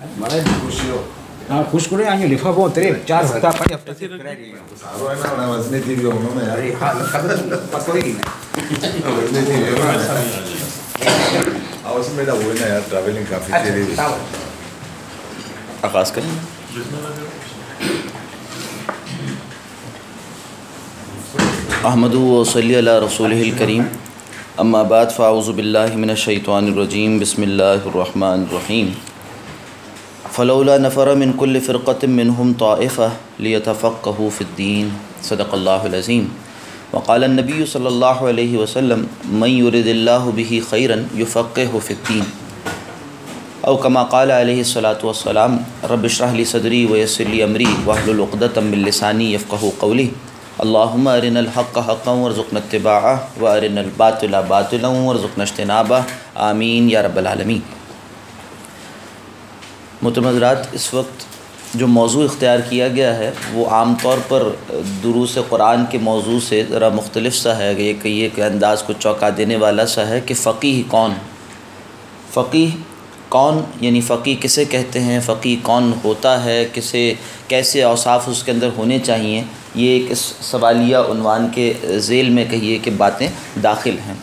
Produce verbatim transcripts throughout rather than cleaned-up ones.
Malah kusyo. Ah, kuskure año le fue a tres, चार हफ्ता पाँच हफ्ता से करा रही है। Saro है ना ना वजने की भी होना में यार। अरे हाँ, कदर पकड़ी ना। वजने की भी होना। आवाज़ में ना वो ना यार ट्रैवलिंग काफी तेरी। आगाज़ करें। अहमदु व सल्ली अला रसूलिहिल करीम अम्मा बाद फ़ाऊज़ु बिल्लाहि मिनश शैतानिर रजीम बिस्मिल्लाहिर रहमानिर रहीम फ़लौला नफ़र मिन कुल्लि फ़िरक़तिन मिनहुम ताइफ़ह लियतफ़क़्क़हू फ़िद्दीन सदक़ल्लाहुल अज़ीम वक़ाल नबी सल्लल्लाहु अलैहि वसल्लम मन युरिदिल्लाहु बिही खैरन युफ़क़्क़िहु फ़िद्दीन औ कमा क़ाल अलैहिस्सलातु वस्सलाम रब्बि इश्रह ली सदरी व यस्सिर ली अमरी वहलुल उक़दतम मिन लिसानी यफ़क़हू क़ौली अल्लाहुम्मा अरिनल हक़्क़ हक़्क़न वरज़ुक़ना इत्तिबाअह व अरिनल बातिला बातिलन वरज़ुक़ना इज्तिनाबह आमीन या रब्बल आलमीन। मोहतरम हज़रात, इस वक्त जो मौज़ू इख्तियार किया गया है वो आम तौर पर दुरूस कुरान के मौज़ू से ज़रा मुख्तलिफ सा है। ये कहिए कि अंदाज़ को चौंका देने वाला सा है कि फ़क़ीह कौन, फ़क़ीह कौन यानी फ़क़ीह किसे कहते हैं, फ़क़ीह कौन होता है, किसे कैसे औसाफ़ उसके अंदर होने चाहिए, ये एक इस सवालिया उन्वान के ज़ेल में कहिए कि बातें दाखिल हैं।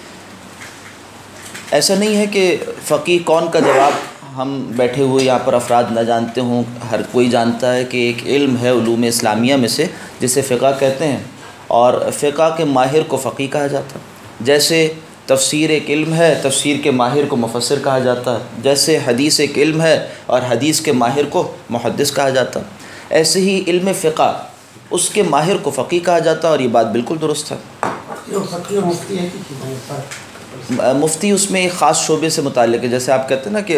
ऐसा नहीं है कि फ़क़ीह कौन का जवाब हम बैठे हुए यहाँ पर अफराद न जानते हों। हर कोई जानता है कि एक इल्म है उलूम इस्लामिया में से जिसे फ़िक़्ह कहते हैं, और फ़िक़्ह के माहिर को फ़क़ीह कहा जाता है। जैसे तफ़सीर एक इल्म है, तफ़सीर के माहिर को मुफ़स्सिर कहा जाता है। जैसे हदीस एक इल्म है और हदीस के माहिर को मुहद्दिस कहा जाता है, ऐसे ही इल्म फ़िक़्ह उसके माहिर को फ़क़ीह कहा जाता है। और ये बात बिल्कुल दुरुस्त है। मुफ्ती उसमें एक ख़ास शोबे से मुताल्लिक़ है। जैसे आप कहते हैं ना कि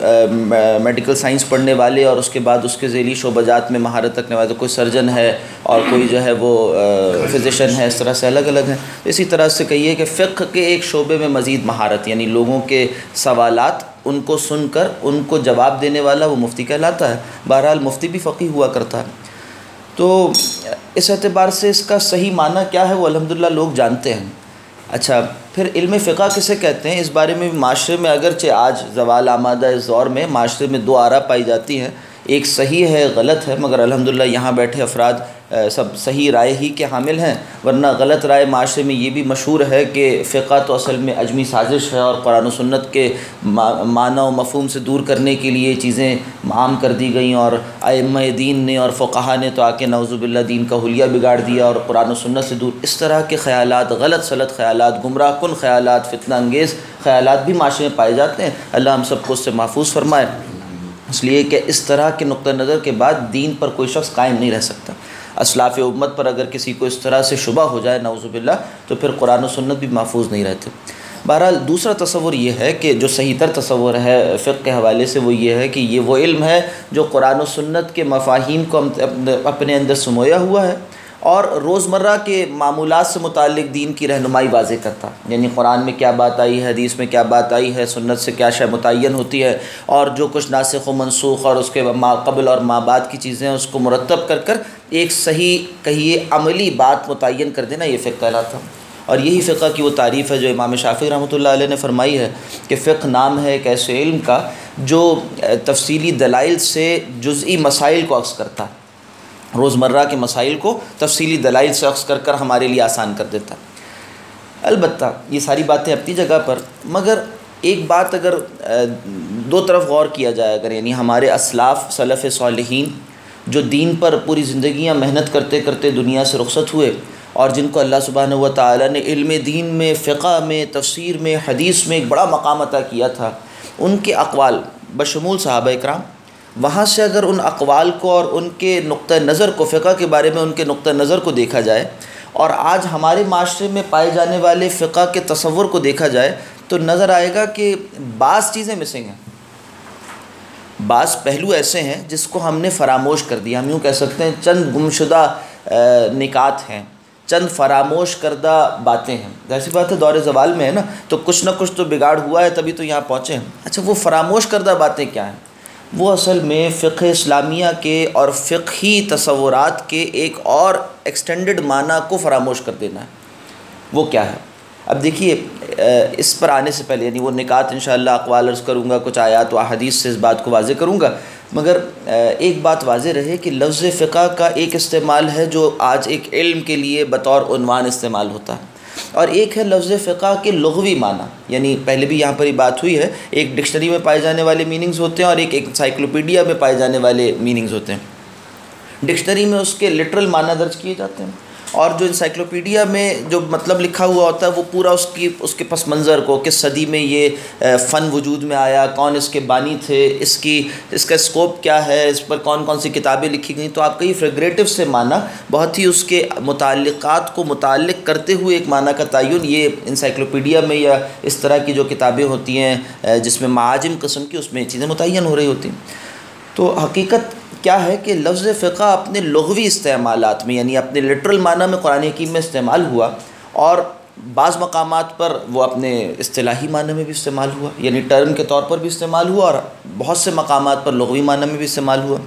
अब मेडिकल साइंस पढ़ने वाले और उसके बाद उसके ज़ेली शोबाजात में महारत रखने वाले, कोई सर्जन है और कोई जो है वो फ़िज़िशन है, इस तरह से अलग अलग हैं। इसी तरह से कहिए कि फ़िक़्ह के एक शोबे में मज़ीद महारत, यानी लोगों के सवालात उनको सुनकर उनको जवाब देने वाला वो मुफ्ती कहलाता है। बहरहाल मुफ्ती भी फ़क़ीह हुआ करता है। तो इस एतबार से इसका सही माना क्या है वो अल्हम्दुलिल्लाह लोग जानते हैं। अच्छा, फिर इल्म फ़िक़्ह किसे कहते हैं, इस बारे में भी माशरे में अगरचे आज ज़वाल आमादा इस दौर में माशरे में दो आरा पाई जाती हैं, एक सही है गलत है, मगर अल्हम्दुलिल्लाह यहाँ बैठे अफराद सब सही राय ही के हामिल हैं। वरना गलत राय माशरे में ये भी मशहूर है कि फ़िक़्ह तो असल में अजमी साजिश है और कुरान और सुन्नत के माना और मफ़हूम से दूर करने के लिए चीज़ें आम कर दी गई, और अइम्मा दीन ने और फ़ुक़हा ने तो आके नऊज़ुबिल्लाह दीन का हुलिया बिगाड़ दिया और कुरान और सुन्नत से दूर। इस तरह के ख़यालात, गलत सलत ख़यालात, गुमराह कुन ख़यालात, फितना अंगेज़ ख़यालात भी माशरे में पाए जाते हैं। अल्लाह हम सबको उससे महफूज फरमाए। इसलिए कि इस तरह के नुक्ता नज़र के बाद दीन पर कोई शख्स कायम नहीं रह सकता। असलाफ़ उम्मत पर अगर किसी को इस तरह से शुबा हो जाए नऊज़ुबिल्लाह, तो फिर कुरान और सुन्नत भी महफूज नहीं रहते। बहरहाल दूसरा तसव्वुर ये है कि जो सही तर तसव्वुर है फ़िक़्ह के हवाले से वो ये है कि ये वो इल्म है जो कुरान और सुन्नत के मफ़ाहीम को अपने अंदर समोया हुआ है और रोज़मर्रा के मामूलात से मुताल्लिक़ दीन की रहनुमाई वाज़ेह करता है। यानी कुरान में क्या बात आई है, हदीस में क्या बात आई है, सुन्नत से क्या शय मुतय्यन होती है, और जो कुछ नासिख़ व मनसूख़ और उसके मा क़ब्ल और मा बाद की चीज़ें हैं उसको मुरतब कर कर एक सही कहिए अमली बात मुतय्यन कर देना, ये फ़िक़्ह कहलाता है। और यही फ़िक़्ह की वो तारीफ़ है जो इमाम शाफ़ी रहमतुल्लाह अलैह ने फ़रमाई है कि फ़िक़्ह नाम है एक ऐसे इल्म का जो तफ़सीली दलाइल से जुज़ई मसाइल को अक्स करता है, रोज़मर्रा के मसाइल को तफसीली दलाइल से अक्स कर कर हमारे लिए आसान कर देता। अलबत्ता ये सारी बातें अपनी जगह पर, मगर एक बात अगर दो तरफ गौर किया जाए, अगर यानी हमारे असलाफ़ सलफ़ सालिहीन जो दीन पर पूरी ज़िंदगियाँ मेहनत करते करते दुनिया से रुखसत हुए और जिनको अल्लाह सुब्हानहू व तआला ने इल्म दीन में, फ़िक़्ह में, तफ़सीर में, हदीस में एक बड़ा मकाम अता किया था, उनके अक़वाल बशमूल सहाबा इकराम, वहाँ से अगर उन अक़वाल को और उनके नुक्ता नज़र को, फ़िक़्ह के बारे में उनके नुक्ता नज़र को देखा जाए और आज हमारे माशरे में पाए जाने वाले फ़िक़्ह के तसव्वुर को देखा जाए, तो नज़र आएगा कि बाज़ चीज़ें मिसिंग हैं। बाज़ पहलू ऐसे हैं जिसको हमने फरामोश कर दिया। हम यूँ कह सकते हैं चंद गुमशुदा निकात हैं, चंद फरामोश करदा बातें हैं। जैसी बात है दौर ज़वाल में है ना, तो कुछ ना कुछ तो बिगाड़ हुआ है तभी तो यहाँ पहुँचे हैं। अच्छा, वो फरामोश करदा बातें क्या हैं? वो असल में फ़िक़्ह इस्लामिया के और फ़िक़ही तसव्वुरात के एक और एक्सटेंडेड माना को फरामोश कर देना है। वो क्या है? اب دیکھیے اس پر آنے سے پہلے یعنی وہ نکات انشاءاللہ اقوال عرض کروں گا، کچھ آیات و احادیث سے اس بات کو واضح کروں گا، مگر ایک بات واضح رہے کہ لفظ فقہ کا ایک استعمال ہے جو آج ایک علم کے لیے بطور عنوان استعمال ہوتا ہے، اور ایک ہے لفظ فقہ کے لغوی معنی، یعنی پہلے بھی یہاں پر یہ بات ہوئی ہے، ایک ڈکشنری میں پائے جانے والے میننگز ہوتے ہیں اور ایک انسائکلوپیڈیا میں پائے جانے والے میننگز ہوتے ہیں۔ ڈکشنری میں اس کے لٹرل معنی درج کیے جاتے ہیں، اور جو انسائکلوپیڈیا میں جو مطلب لکھا ہوا ہوتا ہے وہ پورا اس کی اس کے پس منظر کو، کس صدی میں یہ فن وجود میں آیا، کون اس کے بانی تھے، اس کی اس کا اسکوپ کیا ہے، اس پر کون کون سی کتابیں لکھی گئیں، تو آپ کا یہ فریگریٹو سے معنی بہت ہی اس کے متعلقات کو متعلق کرتے ہوئے ایک معنی کا تعین یہ انسائکلوپیڈیا میں یا اس طرح کی جو کتابیں ہوتی ہیں جس میں معاجم قسم کی، اس میں چیزیں متعین ہو رہی ہوتی ہیں۔ تو حقیقت کیا ہے کہ لفظ فقہ اپنے لغوی استعمالات میں یعنی اپنے لٹرل معنی میں قرآن حکیم میں استعمال ہوا، اور بعض مقامات پر وہ اپنے اصطلاحی معنی میں بھی استعمال ہوا، یعنی ٹرم کے طور پر بھی استعمال ہوا، اور بہت سے مقامات پر لغوی معنی میں بھی استعمال ہوا۔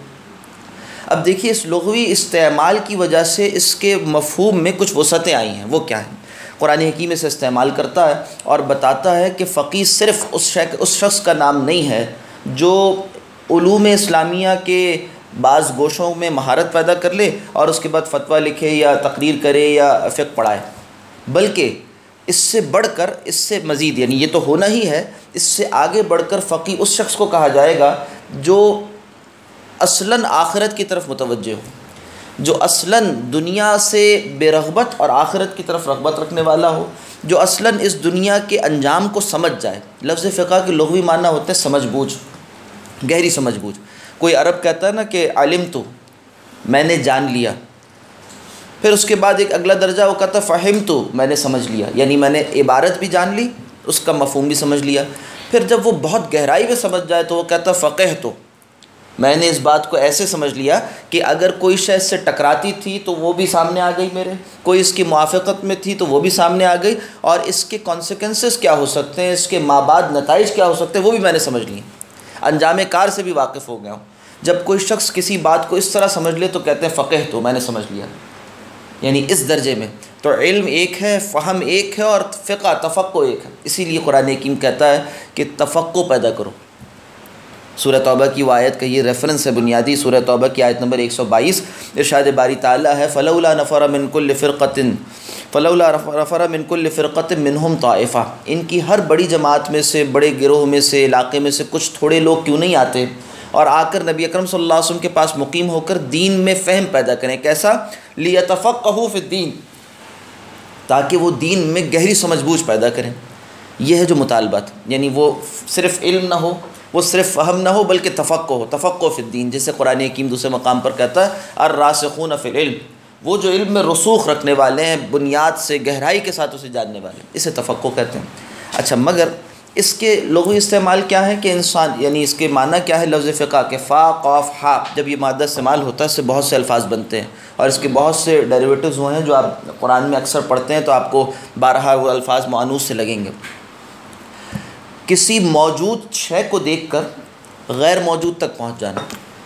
اب دیکھیے اس لغوی استعمال کی وجہ سے اس کے مفہوم میں کچھ وسعتیں آئی ہیں، وہ کیا ہیں؟ قرآن حکیم سے استعمال کرتا ہے اور بتاتا ہے کہ فقیہ صرف اس اس شخص کا نام نہیں ہے جو علوم اسلامیہ کے بعض گوشوں میں مہارت پیدا کر لے اور اس کے بعد فتویٰ لکھے یا تقریر کرے یا فقہ پڑھائے، بلکہ اس سے بڑھ کر، اس سے مزید، یعنی یہ تو ہونا ہی ہے، اس سے آگے بڑھ کر فقیہ اس شخص کو کہا جائے گا جو اصلاً آخرت کی طرف متوجہ ہو، جو اصلاً دنیا سے بے رغبت اور آخرت کی طرف رغبت رکھنے والا ہو، جو اصلاً اس دنیا کے انجام کو سمجھ جائے۔ لفظ فقہ کے لغوی معنی ہوتے ہیں سمجھ بوجھ، گہری سمجھ بوجھ۔ کوئی عرب کہتا ہے نا کہ علم تو میں نے جان لیا، پھر اس کے بعد ایک اگلا درجہ وہ کہتا ہے فہم تو میں نے سمجھ لیا، یعنی میں نے عبارت بھی جان لی، اس کا مفہوم بھی سمجھ لیا۔ پھر جب وہ بہت گہرائی میں سمجھ جائے تو وہ کہتا ہے فقہ تو میں نے اس بات کو ایسے سمجھ لیا کہ اگر کوئی شے اس سے ٹکراتی تھی تو وہ بھی سامنے آ گئی، میرے کوئی اس کی موافقت میں تھی تو وہ بھی سامنے آ گئی، اور اس کے کانسیکوینسز کیا ہو سکتے ہیں، اس کے مابعد نتائج کیا ہو سکتے ہیں وہ بھی میں نے سمجھ لی، انجام کار سے بھی واقف ہو گیا ہوں۔ جب کوئی شخص کسی بات کو اس طرح سمجھ لے تو کہتے ہیں فقہ تو میں نے سمجھ لیا، یعنی اس درجے میں۔ تو علم ایک ہے، فہم ایک ہے، اور فقہ تفقہ ایک ہے۔ اسی لیے قرآن حکیم کہتا ہے کہ تفقہ پیدا کرو۔ سورہ توبہ کی وہ آیت کا یہ ریفرنس ہے بنیادی، سورہ توبہ کی آیت نمبر ایک سو بائیس، ارشاد باری تعالیٰ ہے فلولا نفر من کل فرقۃ فلولا نفر من کل فرقۃ منہم طائفہ، ان کی ہر بڑی جماعت میں سے، بڑے گروہ میں سے، علاقے میں سے کچھ تھوڑے لوگ کیوں نہیں آتے اور آ کر نبی اکرم صلی اللہ علیہ وسلم کے پاس مقیم ہو کر دین میں فہم پیدا کریں۔ کیسا؟ لیتفقہوا فی الدین، تاکہ وہ دین میں گہری سمجھ بوجھ پیدا کریں۔ یہ ہے جو مطالبات، یعنی وہ صرف علم نہ ہو، وہ صرف فہم نہ ہو، بلکہ تفقہ ہو، تفقہ فی الدین، جیسے قرآن حکیم دوسرے مقام پر کہتا ہے الراسخون فی العلم، وہ جو علم میں رسوخ رکھنے والے ہیں، بنیاد سے گہرائی کے ساتھ اسے جاننے والے، اسے تفقہ کہتے ہیں۔ اچھا، مگر اس کے لغوی استعمال کیا ہے کہ انسان، یعنی اس کے معنی کیا ہے لفظ فقہ کے؟ فا قاف ہا، جب یہ مادہ استعمال ہوتا ہے اس سے بہت سے الفاظ بنتے ہیں، اور اس کے بہت سے ڈیریویٹوز ہوئے ہیں جو آپ قرآن میں اکثر پڑھتے ہیں تو آپ کو بارہا وہ الفاظ مؤنوث سے لگیں گے۔ کسی موجود شے کو دیکھ کر غیر موجود تک پہنچ جانا،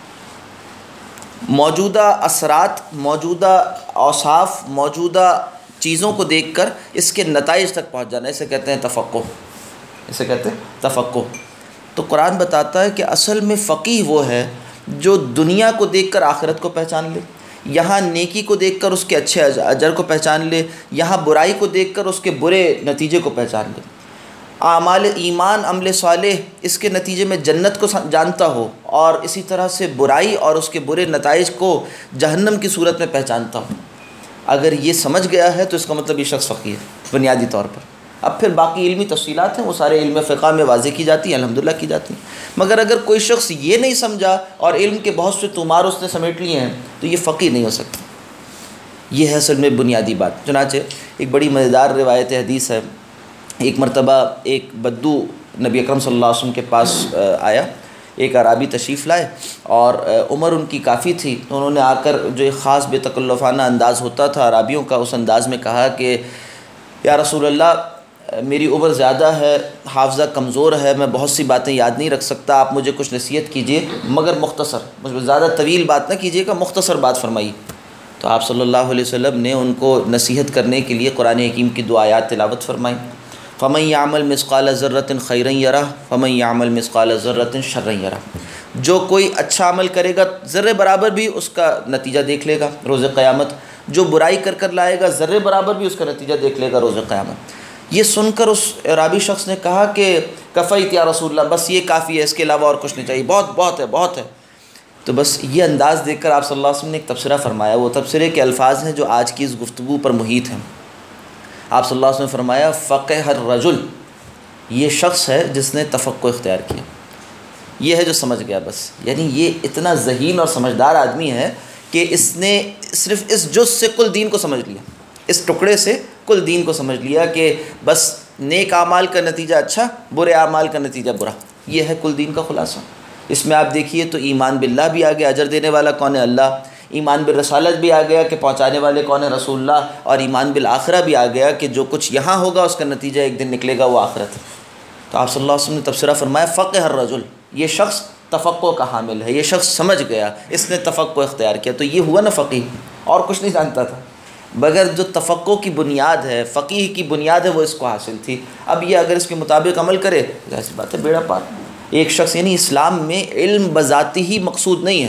موجودہ اثرات، موجودہ اوصاف، موجودہ چیزوں کو دیکھ کر اس کے نتائج تک پہنچ جانا، اسے کہتے ہیں تفقہ، اسے کہتے ہیں تفقہ۔ تو قرآن بتاتا ہے کہ اصل میں فقیہ وہ ہے جو دنیا کو دیکھ کر آخرت کو پہچان لے، یہاں نیکی کو دیکھ کر اس کے اچھے اجر کو پہچان لے، یہاں برائی کو دیکھ کر اس کے برے نتیجے کو پہچان لے، اعمال ایمان، عمل صالح، اس کے نتیجے میں جنت کو جانتا ہو، اور اسی طرح سے برائی اور اس کے برے نتائج کو جہنم کی صورت میں پہچانتا ہو۔ اگر یہ سمجھ گیا ہے تو اس کا مطلب یہ شخص فقیہ ہے بنیادی طور پر۔ اب پھر باقی علمی تفصیلات ہیں، وہ سارے علم فقہ میں واضح کی جاتی ہیں، الحمدللہ کی جاتی ہیں، مگر اگر کوئی شخص یہ نہیں سمجھا اور علم کے بہت سے طمار اس نے سمیٹ لیے ہیں تو یہ فقیہ نہیں ہو سکتا۔ یہ ہے اصل میں بنیادی بات۔ چنانچہ ایک بڑی مزیدار روایت حدیث ہے، ایک مرتبہ ایک بدو نبی اکرم صلی اللہ علیہ وسلم کے پاس آیا، ایک عرابی تشریف لائے، اور عمر ان کی کافی تھی، تو انہوں نے آ کر جو ایک خاص بے تکلفانہ انداز ہوتا تھا عرابیوں کا، اس انداز میں کہا کہ یا رسول اللہ، میری عمر زیادہ ہے، حافظہ کمزور ہے، میں بہت سی باتیں یاد نہیں رکھ سکتا، آپ مجھے کچھ نصیحت کیجیے، مگر مختصر، مجھ زیادہ طویل بات نہ کیجیے گا، مختصر بات فرمائیے۔ تو آپ صلی اللہ علیہ وسلم نے ان کو نصیحت کرنے کے لیے قرآن حکیم کی دو آیات تلاوت فرمائیں، فَمَن يَعْمَلْ مِثْقَالَ ذَرَّةٍ خَيْرًا يَرَهُ وَمَن يَعْمَلْ مِثْقَالَ ذَرَّةٍ شَرًّا يَرَهُ۔ جو کوئی اچھا عمل کرے گا ذرے برابر بھی اس کا نتیجہ دیکھ لے گا روز قیامت، جو برائی کر کر لائے گا ذرے برابر بھی اس کا نتیجہ دیکھ لے گا روز قیامت۔ یہ سن کر اس اعرابی شخص نے کہا کہ کفیت یا رسول اللہ، بس یہ کافی ہے، اس کے علاوہ اور کچھ نہیں چاہیے، بہت بہت ہے بہت ہے۔ تو بس یہ انداز دیکھ کر آپ صلی اللہ علیہ وسلم نے ایک تبصرہ فرمایا، وہ تبصرے کے الفاظ ہیں جو آج کی اس گفتگو پر محیط ہیں۔ آپ صلی اللہ علیہ وسلم نے فرمایا فقہ الرجل، یہ شخص ہے جس نے تفقہ اختیار کیا، یہ ہے جو سمجھ گیا بس، یعنی یہ اتنا ذہین اور سمجھدار آدمی ہے کہ اس نے صرف اس جز سے کل دین کو سمجھ لیا، اس ٹکڑے سے کل دین کو سمجھ لیا کہ بس نیک اعمال کا نتیجہ اچھا، برے اعمال کا نتیجہ برا، یہ ہے کل دین کا خلاصہ۔ اس میں آپ دیکھیے تو ایمان باللہ بھی آ گیا، اجر دینے والا کون ہے؟ اللہ۔ ایمان بالرسالت بھی آ گیا کہ پہنچانے والے کون ہیں؟ رسول اللہ۔ اور ایمان بالآخرہ بھی آ گیا کہ جو کچھ یہاں ہوگا اس کا نتیجہ ایک دن نکلے گا وہ آخرت۔ تو آپ صلی اللہ علیہ وسلم نے تبصرہ فرمایا فقہ الرجل، یہ شخص تفقہ کا حامل ہے، یہ شخص سمجھ گیا، اس نے تفقہ اختیار کیا، تو یہ ہوا نا فقیہ، اور کچھ نہیں جانتا تھا، مگر جو تفقہ کی بنیاد ہے، فقیہ کی بنیاد ہے، وہ اس کو حاصل تھی۔ اب یہ اگر اس کے مطابق عمل کرے ایسی بات ہے بیڑا پار۔ ایک شخص، یعنی اسلام میں علم بذاتی ہی مقصود نہیں ہے،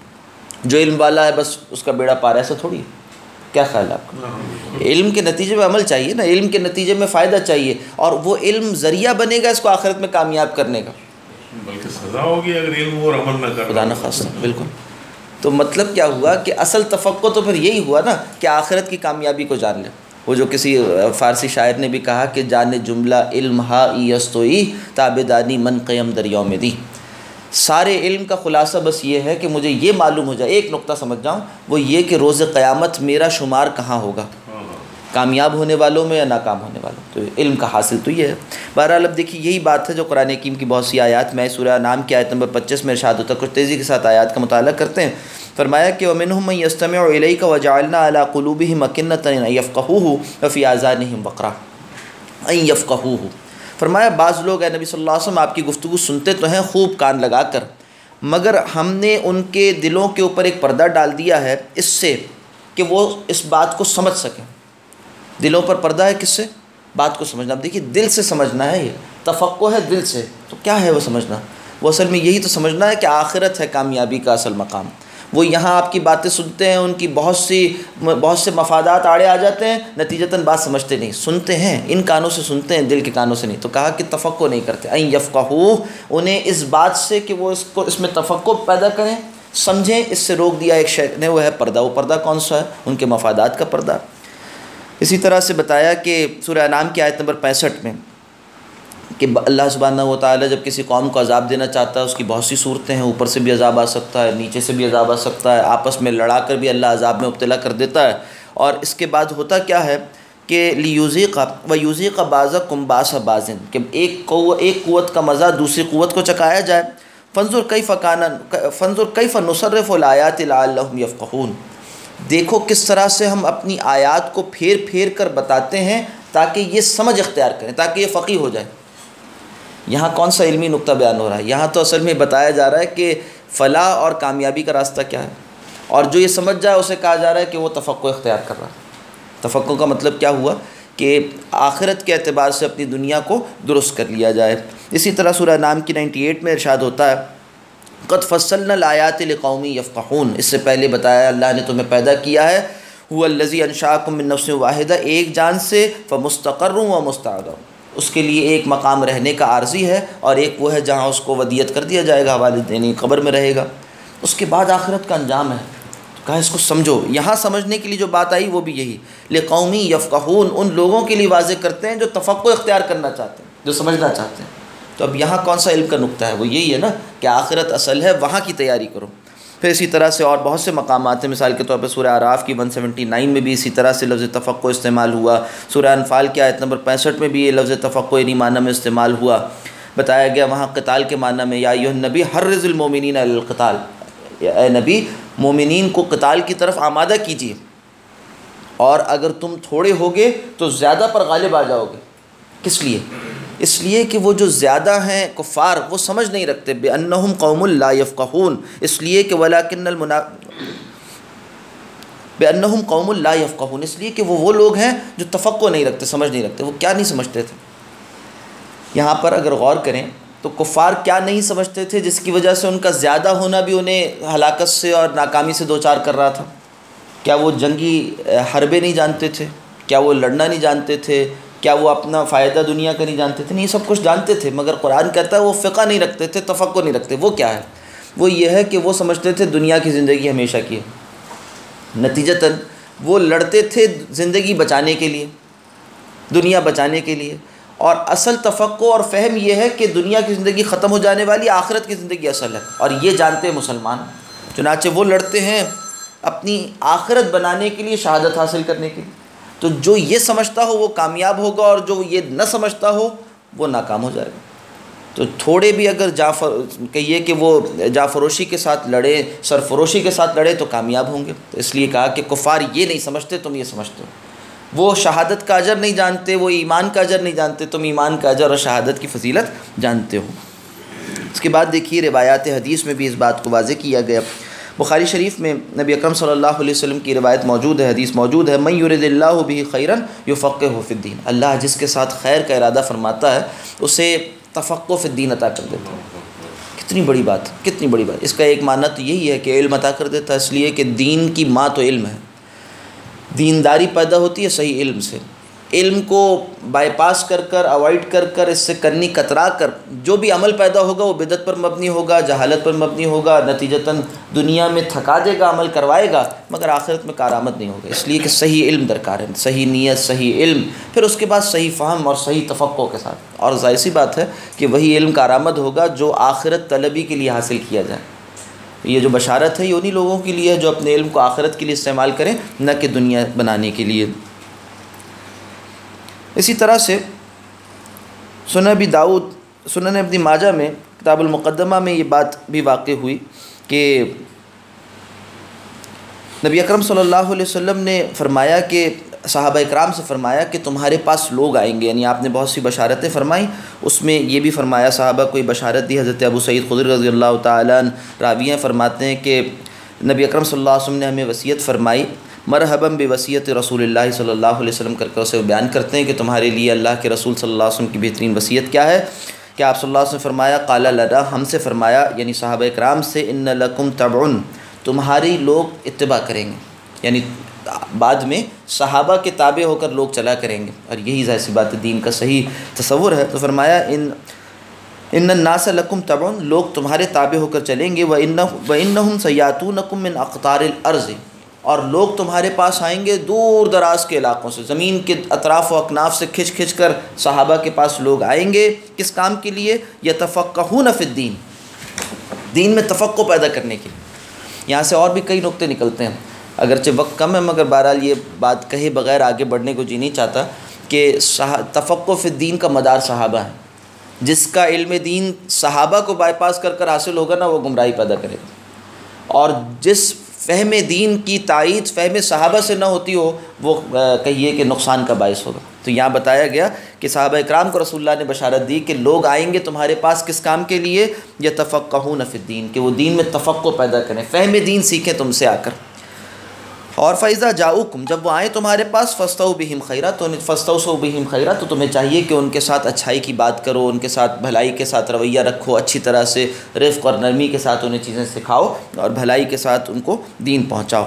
جو علم والا ہے بس اس کا بیڑا پار، ایسا تھوڑی ہے۔ کیا خیال ہے آپ کا؟ علم کے نتیجے میں عمل چاہیے نا، علم کے نتیجے میں فائدہ چاہیے، اور وہ علم ذریعہ بنے گا اس کو آخرت میں کامیاب کرنے کا، بلکہ سزا ہوگی اگر علم اور عمل نہ کرے، خدا نہ خواستہ۔ بالکل۔ تو مطلب کیا ہوا کہ اصل تفقہ تو پھر یہی ہوا نا کہ آخرت کی کامیابی کو جان لے۔ وہ جو کسی فارسی شاعر نے بھی کہا کہ جان جملہ علم ہا ایستوئی تابدانی من قیم در یوم دی، سارے علم کا خلاصہ بس یہ ہے کہ مجھے یہ معلوم ہو جائے، ایک نقطہ سمجھ جاؤں، وہ یہ کہ روز قیامت میرا شمار کہاں ہوگا، کامیاب ہونے والوں میں یا ناکام ہونے والوں۔ تو علم کا حاصل تو یہ ہے۔ بہرحال اب دیکھیے یہی بات ہے جو قرآن حکیم کی بہت سی آیات میں، سورہ انعام کی آیت نمبر پچیس میں ارشاد ہوتا ہے، کچھ تیزی کے ساتھ آیات کا مطالعہ کرتے ہیں۔ فرمایا کہ وَمِنْهُم مَن يَسْتَمِعُ إِلَيْكَ وَجَعَلْنَا عَلَىٰ قُلُوبِهِمْ أَكِنَّةً أَن يَفْقَهُوهُ وَفِي آذَانِهِمْ وَقْرًا أَن يَفْقَهُوهُ۔ فرمایا بعض لوگ اے نبی صلی اللہ علیہ وسلم آپ کی گفتگو سنتے تو ہیں خوب کان لگا کر، مگر ہم نے ان کے دلوں کے اوپر ایک پردہ ڈال دیا ہے اس سے کہ وہ اس بات کو سمجھ سکیں۔ دلوں پر پردہ ہے کس سے؟ بات کو سمجھنا۔ اب دیکھیے دل سے سمجھنا ہے، یہ تفقہ ہے دل سے، تو کیا ہے وہ سمجھنا؟ وہ اصل میں یہی تو سمجھنا ہے کہ آخرت ہے کامیابی کا اصل مقام۔ وہ یہاں آپ کی باتیں سنتے ہیں، ان کی بہت سی بہت سے مفادات آڑے آ جاتے ہیں، نتیجتاً بات سمجھتے نہیں، سنتے ہیں ان کانوں سے سنتے ہیں، دل کے کانوں سے نہیں۔ تو کہا کہ تفقہ نہیں کرتے، این یفقہو، انہیں اس بات سے کہ وہ اس کو اس میں تفقہ پیدا کریں، سمجھیں، اس سے روک دیا ایک شے نے، وہ ہے پردہ۔ وہ پردہ کون سا ہے؟ ان کے مفادات کا پردہ۔ اسی طرح سے بتایا کہ سورہ انعام کی آیت نمبر پینسٹھ میں کہ اللہ سبحانہ و تعالیٰ جب کسی قوم کو عذاب دینا چاہتا ہے اس کی بہت سی صورتیں ہیں، اوپر سے بھی عذاب آ سکتا ہے، نیچے سے بھی عذاب آ سکتا ہے، آپس میں لڑا کر بھی اللہ عذاب میں مبتلا کر دیتا ہے۔ اور اس کے بعد ہوتا کیا ہے کہ لیوزیق و یوزیق بعضکم باس بازن، کہ ایک قوت ایک قوت کا مزہ دوسری قوت کو چکایا جائے۔ فانظر کیف کان فانظر کیف نصرف الآیات لعلہم یفقہون، دیکھو کس طرح سے ہم اپنی آیات کو پھیر پھیر کر بتاتے ہیں تاکہ یہ سمجھ اختیار کریں، تاکہ یہ فقیہ ہو جائے۔ یہاں کون سا علمی نقطہ بیان ہو رہا ہے؟ یہاں تو اصل میں بتایا جا رہا ہے کہ فلاح اور کامیابی کا راستہ کیا ہے، اور جو یہ سمجھ جائے اسے کہا جا رہا ہے کہ وہ تفقہ اختیار کر رہا ہے۔ تفقہ کا مطلب کیا ہوا کہ آخرت کے اعتبار سے اپنی دنیا کو درست کر لیا جائے۔ اسی طرح سورہ انعام کی اٹھانوے میں ارشاد ہوتا ہے قد فصلنا الآیات لقوم یفقہون، اس سے پہلے بتایا اللہ نے تمہیں پیدا کیا ہے، هو الذی انشأکم من نفس واحدہ، ایک جان سے، فمستقر و مستودع، اس کے لیے ایک مقام رہنے کا عارضی ہے اور ایک وہ ہے جہاں اس کو ودیت کر دیا جائے گا، والدین قبر میں رہے گا، اس کے بعد آخرت کا انجام ہے۔ تو کہا اس کو سمجھو، یہاں سمجھنے کے لیے جو بات آئی وہ بھی یہی، لقوم یفقہون، ان لوگوں کے لیے واضح کرتے ہیں جو تفقہ اختیار کرنا چاہتے ہیں، جو سمجھنا چاہتے ہیں۔ تو اب یہاں کون سا علم کا نقطہ ہے؟ وہ یہی ہے نا کہ آخرت اصل ہے، وہاں کی تیاری کرو۔ پھر اسی طرح سے اور بہت سے مقامات ہیں، مثال کے طور پہ سورہ اعراف کی ایک سو ستیہ میں بھی اسی طرح سے لفظ تفقہ استعمال ہوا، سورہ انفال کی آیت نمبر پینسٹھ میں بھی یہ لفظ تفقہ انہی معنی میں استعمال ہوا۔ بتایا گیا وہاں قتال کے معنی میں، یا ایھا النبی حرض المؤمنین علی القتال، اے نبی مومنین کو قتال کی طرف آمادہ کیجیے، اور اگر تم تھوڑے ہوگے تو زیادہ پر غالب آ جاؤ گے۔ کس لیے؟ اس لیے کہ وہ جو زیادہ ہیں کفار وہ سمجھ نہیں رکھتے، بِأَنَّهُمْ قَوْمٌ لَا يَفْقَهُونَ، اس لیے کہ وَلَكِنَّ الْمُنَا بِأَنَّهُمْ قَوْمٌ لَا يَفْقَهُونَ، اس لیے کہ وہ وہ لوگ ہیں جو تفقہ نہیں رکھتے، سمجھ نہیں رکھتے۔ وہ کیا نہیں سمجھتے تھے؟ یہاں پر اگر غور کریں تو کفار کیا نہیں سمجھتے تھے جس کی وجہ سے ان کا زیادہ ہونا بھی انہیں ہلاکت سے اور ناکامی سے دوچار کر رہا تھا؟ کیا وہ جنگی حربیں نہیں جانتے تھے؟ کیا وہ لڑنا نہیں جانتے تھے؟ کیا وہ اپنا فائدہ دنیا کا نہیں جانتے تھے؟ نہیں، سب کچھ جانتے تھے، مگر قرآن کہتا ہے وہ فقہ نہیں رکھتے تھے، تفقہ نہیں رکھتے۔ وہ کیا ہے؟ وہ یہ ہے کہ وہ سمجھتے تھے دنیا کی زندگی ہمیشہ کی ہے، نتیجتاً وہ لڑتے تھے زندگی بچانے کے لیے، دنیا بچانے کے لیے۔ اور اصل تفقہ اور فہم یہ ہے کہ دنیا کی زندگی ختم ہو جانے والی، آخرت کی زندگی اصل ہے، اور یہ جانتے ہیں مسلمان۔ چنانچہ وہ لڑتے ہیں اپنی آخرت بنانے کے لیے، شہادت حاصل کرنے کے لیے۔ تو جو یہ سمجھتا ہو وہ کامیاب ہوگا، اور جو یہ نہ سمجھتا ہو وہ ناکام ہو جائے گا۔ تو تھوڑے بھی اگر جعفر کہیے کہ وہ جعفروشی کے ساتھ لڑے، سرفروشی کے ساتھ لڑے تو کامیاب ہوں گے۔ تو اس لیے کہا کہ کفار یہ نہیں سمجھتے، تم یہ سمجھتے ہو۔ وہ شہادت کا اجر نہیں جانتے، وہ ایمان کا اجر نہیں جانتے، تم ایمان کا اجر اور شہادت کی فضیلت جانتے ہو۔ اس کے بعد دیکھیے روایات حدیث میں بھی اس بات کو واضح کیا گیا۔ بخاری شریف میں نبی اکرم صلی اللہ علیہ وسلم کی روایت موجود ہے، حدیث موجود ہے، من یرد اللہ بہ خیرا یفقہہ فی الدین، اللہ جس کے ساتھ خیر کا ارادہ فرماتا ہے اسے تفقہ فی الدین عطا کر دیتا ہے۔ کتنی بڑی بات، کتنی بڑی بات۔ اس کا ایک معنی تو یہی ہے کہ علم عطا کر دیتا ہے، اس لیے کہ دین کی ماں تو علم ہے۔ دینداری پیدا ہوتی ہے صحیح علم سے۔ علم کو بائی پاس کر کر، اوائڈ کر کر، اس سے کنی کترا کر جو بھی عمل پیدا ہوگا وہ بدعت پر مبنی ہوگا، جہالت پر مبنی ہوگا، نتیجتاً دنیا میں تھکا دے گا، عمل کروائے گا، مگر آخرت میں کارآمد نہیں ہوگا۔ اس لیے کہ صحیح علم درکار ہے، صحیح نیت، صحیح علم، پھر اس کے بعد صحیح فہم اور صحیح تفقہ کے ساتھ۔ اور ظاہر سی بات ہے کہ وہی علم کارآمد ہوگا جو آخرت طلبی کے لیے حاصل کیا جائے۔ یہ جو بشارت ہے یہ انہی لوگوں کے لیے ہے جو اپنے علم کو آخرت کے لیے استعمال کریں، نہ کہ دنیا بنانے کے لیے۔ اسی طرح سے سنن ابی داؤد، سنن ابن ماجہ میں کتاب المقدمہ میں یہ بات بھی واقع ہوئی کہ نبی اکرم صلی اللہ علیہ وسلم نے فرمایا کہ صحابہ اکرام سے فرمایا کہ تمہارے پاس لوگ آئیں گے، یعنی آپ نے بہت سی بشارتیں فرمائیں، اس میں یہ بھی فرمایا، صحابہ کوئی بشارت دی۔ حضرت ابو سعید خدری رضی اللہ تعالیٰ عنہ راویہ فرماتے ہیں کہ نبی اکرم صلی اللہ علیہ وسلم نے ہمیں وصیت فرمائی، مرحبا بوصیت رسول اللہ صلی اللہ علیہ وسلم کر کر اسے بیان کرتے ہیں کہ تمہارے لیے اللہ کے رسول صلی اللہ علیہ وسلم کی بہترین وصیت کیا ہے۔ کہ آپ صلی اللہ علیہ وسلم نے فرمایا، قال لنا، ہم سے فرمایا یعنی صحابہ اکرام سے، ان لکم تبعن، تمہاری لوگ اتباع کریں گے، یعنی بعد میں صحابہ کے تابع ہو کر لوگ چلا کریں گے، اور یہی ظاہر سی بات دین کا صحیح تصور ہے۔ تو فرمایا ان ان الناس لکم تبعن، لوگ تمہارے تابع ہو کر چلیں گے، وَإِنَّهُمْ سَيَأْتُونَكُم مِّنْ أَقْطَارِ الْأَرْضِ، اور لوگ تمہارے پاس آئیں گے دور دراز کے علاقوں سے، زمین کے اطراف و اکناف سے کھنچ کھنچ کر صحابہ کے پاس لوگ آئیں گے۔ کس کام کے لیے؟ یتفقہون فی الدین، دین میں تفقہ پیدا کرنے کے لیے۔ یہاں سے اور بھی کئی نقطے نکلتے ہیں، اگرچہ وقت کم ہے مگر بہرحال یہ بات کہے بغیر آگے بڑھنے کو جی نہیں چاہتا کہ تفقہ فی الدین کا مدار صحابہ ہے۔ جس کا علم دین صحابہ کو بائی پاس کر کر حاصل ہوگا نا، وہ گمراہی پیدا کرے گا، اور جس فہم دین کی تائید فہم صحابہ سے نہ ہوتی ہو وہ کہیے کہ نقصان کا باعث ہوگا۔ تو یہاں بتایا گیا کہ صحابہ اکرام کو رسول اللہ نے بشارت دی کہ لوگ آئیں گے تمہارے پاس کس کام کے لیے؟ یتفقہون فی الدین، کہ وہ دین میں تفقہ پیدا کریں، فہم دین سیکھیں تم سے آ کر۔ اور فَإِذَا جَاءُوكُمْ، جب وہ آئیں تمہارے پاس، فَاسْتَوْا بِهِمْ خَيْرًا، تو فَاسْتَوْصُوا بِهِمْ خَيْرًا، تو تمہیں چاہیے کہ ان کے ساتھ اچھائی کی بات کرو، ان کے ساتھ بھلائی کے ساتھ رویہ رکھو، اچھی طرح سے رفق اور نرمی کے ساتھ انہیں چیزیں سکھاؤ اور بھلائی کے ساتھ ان کو دین پہنچاؤ۔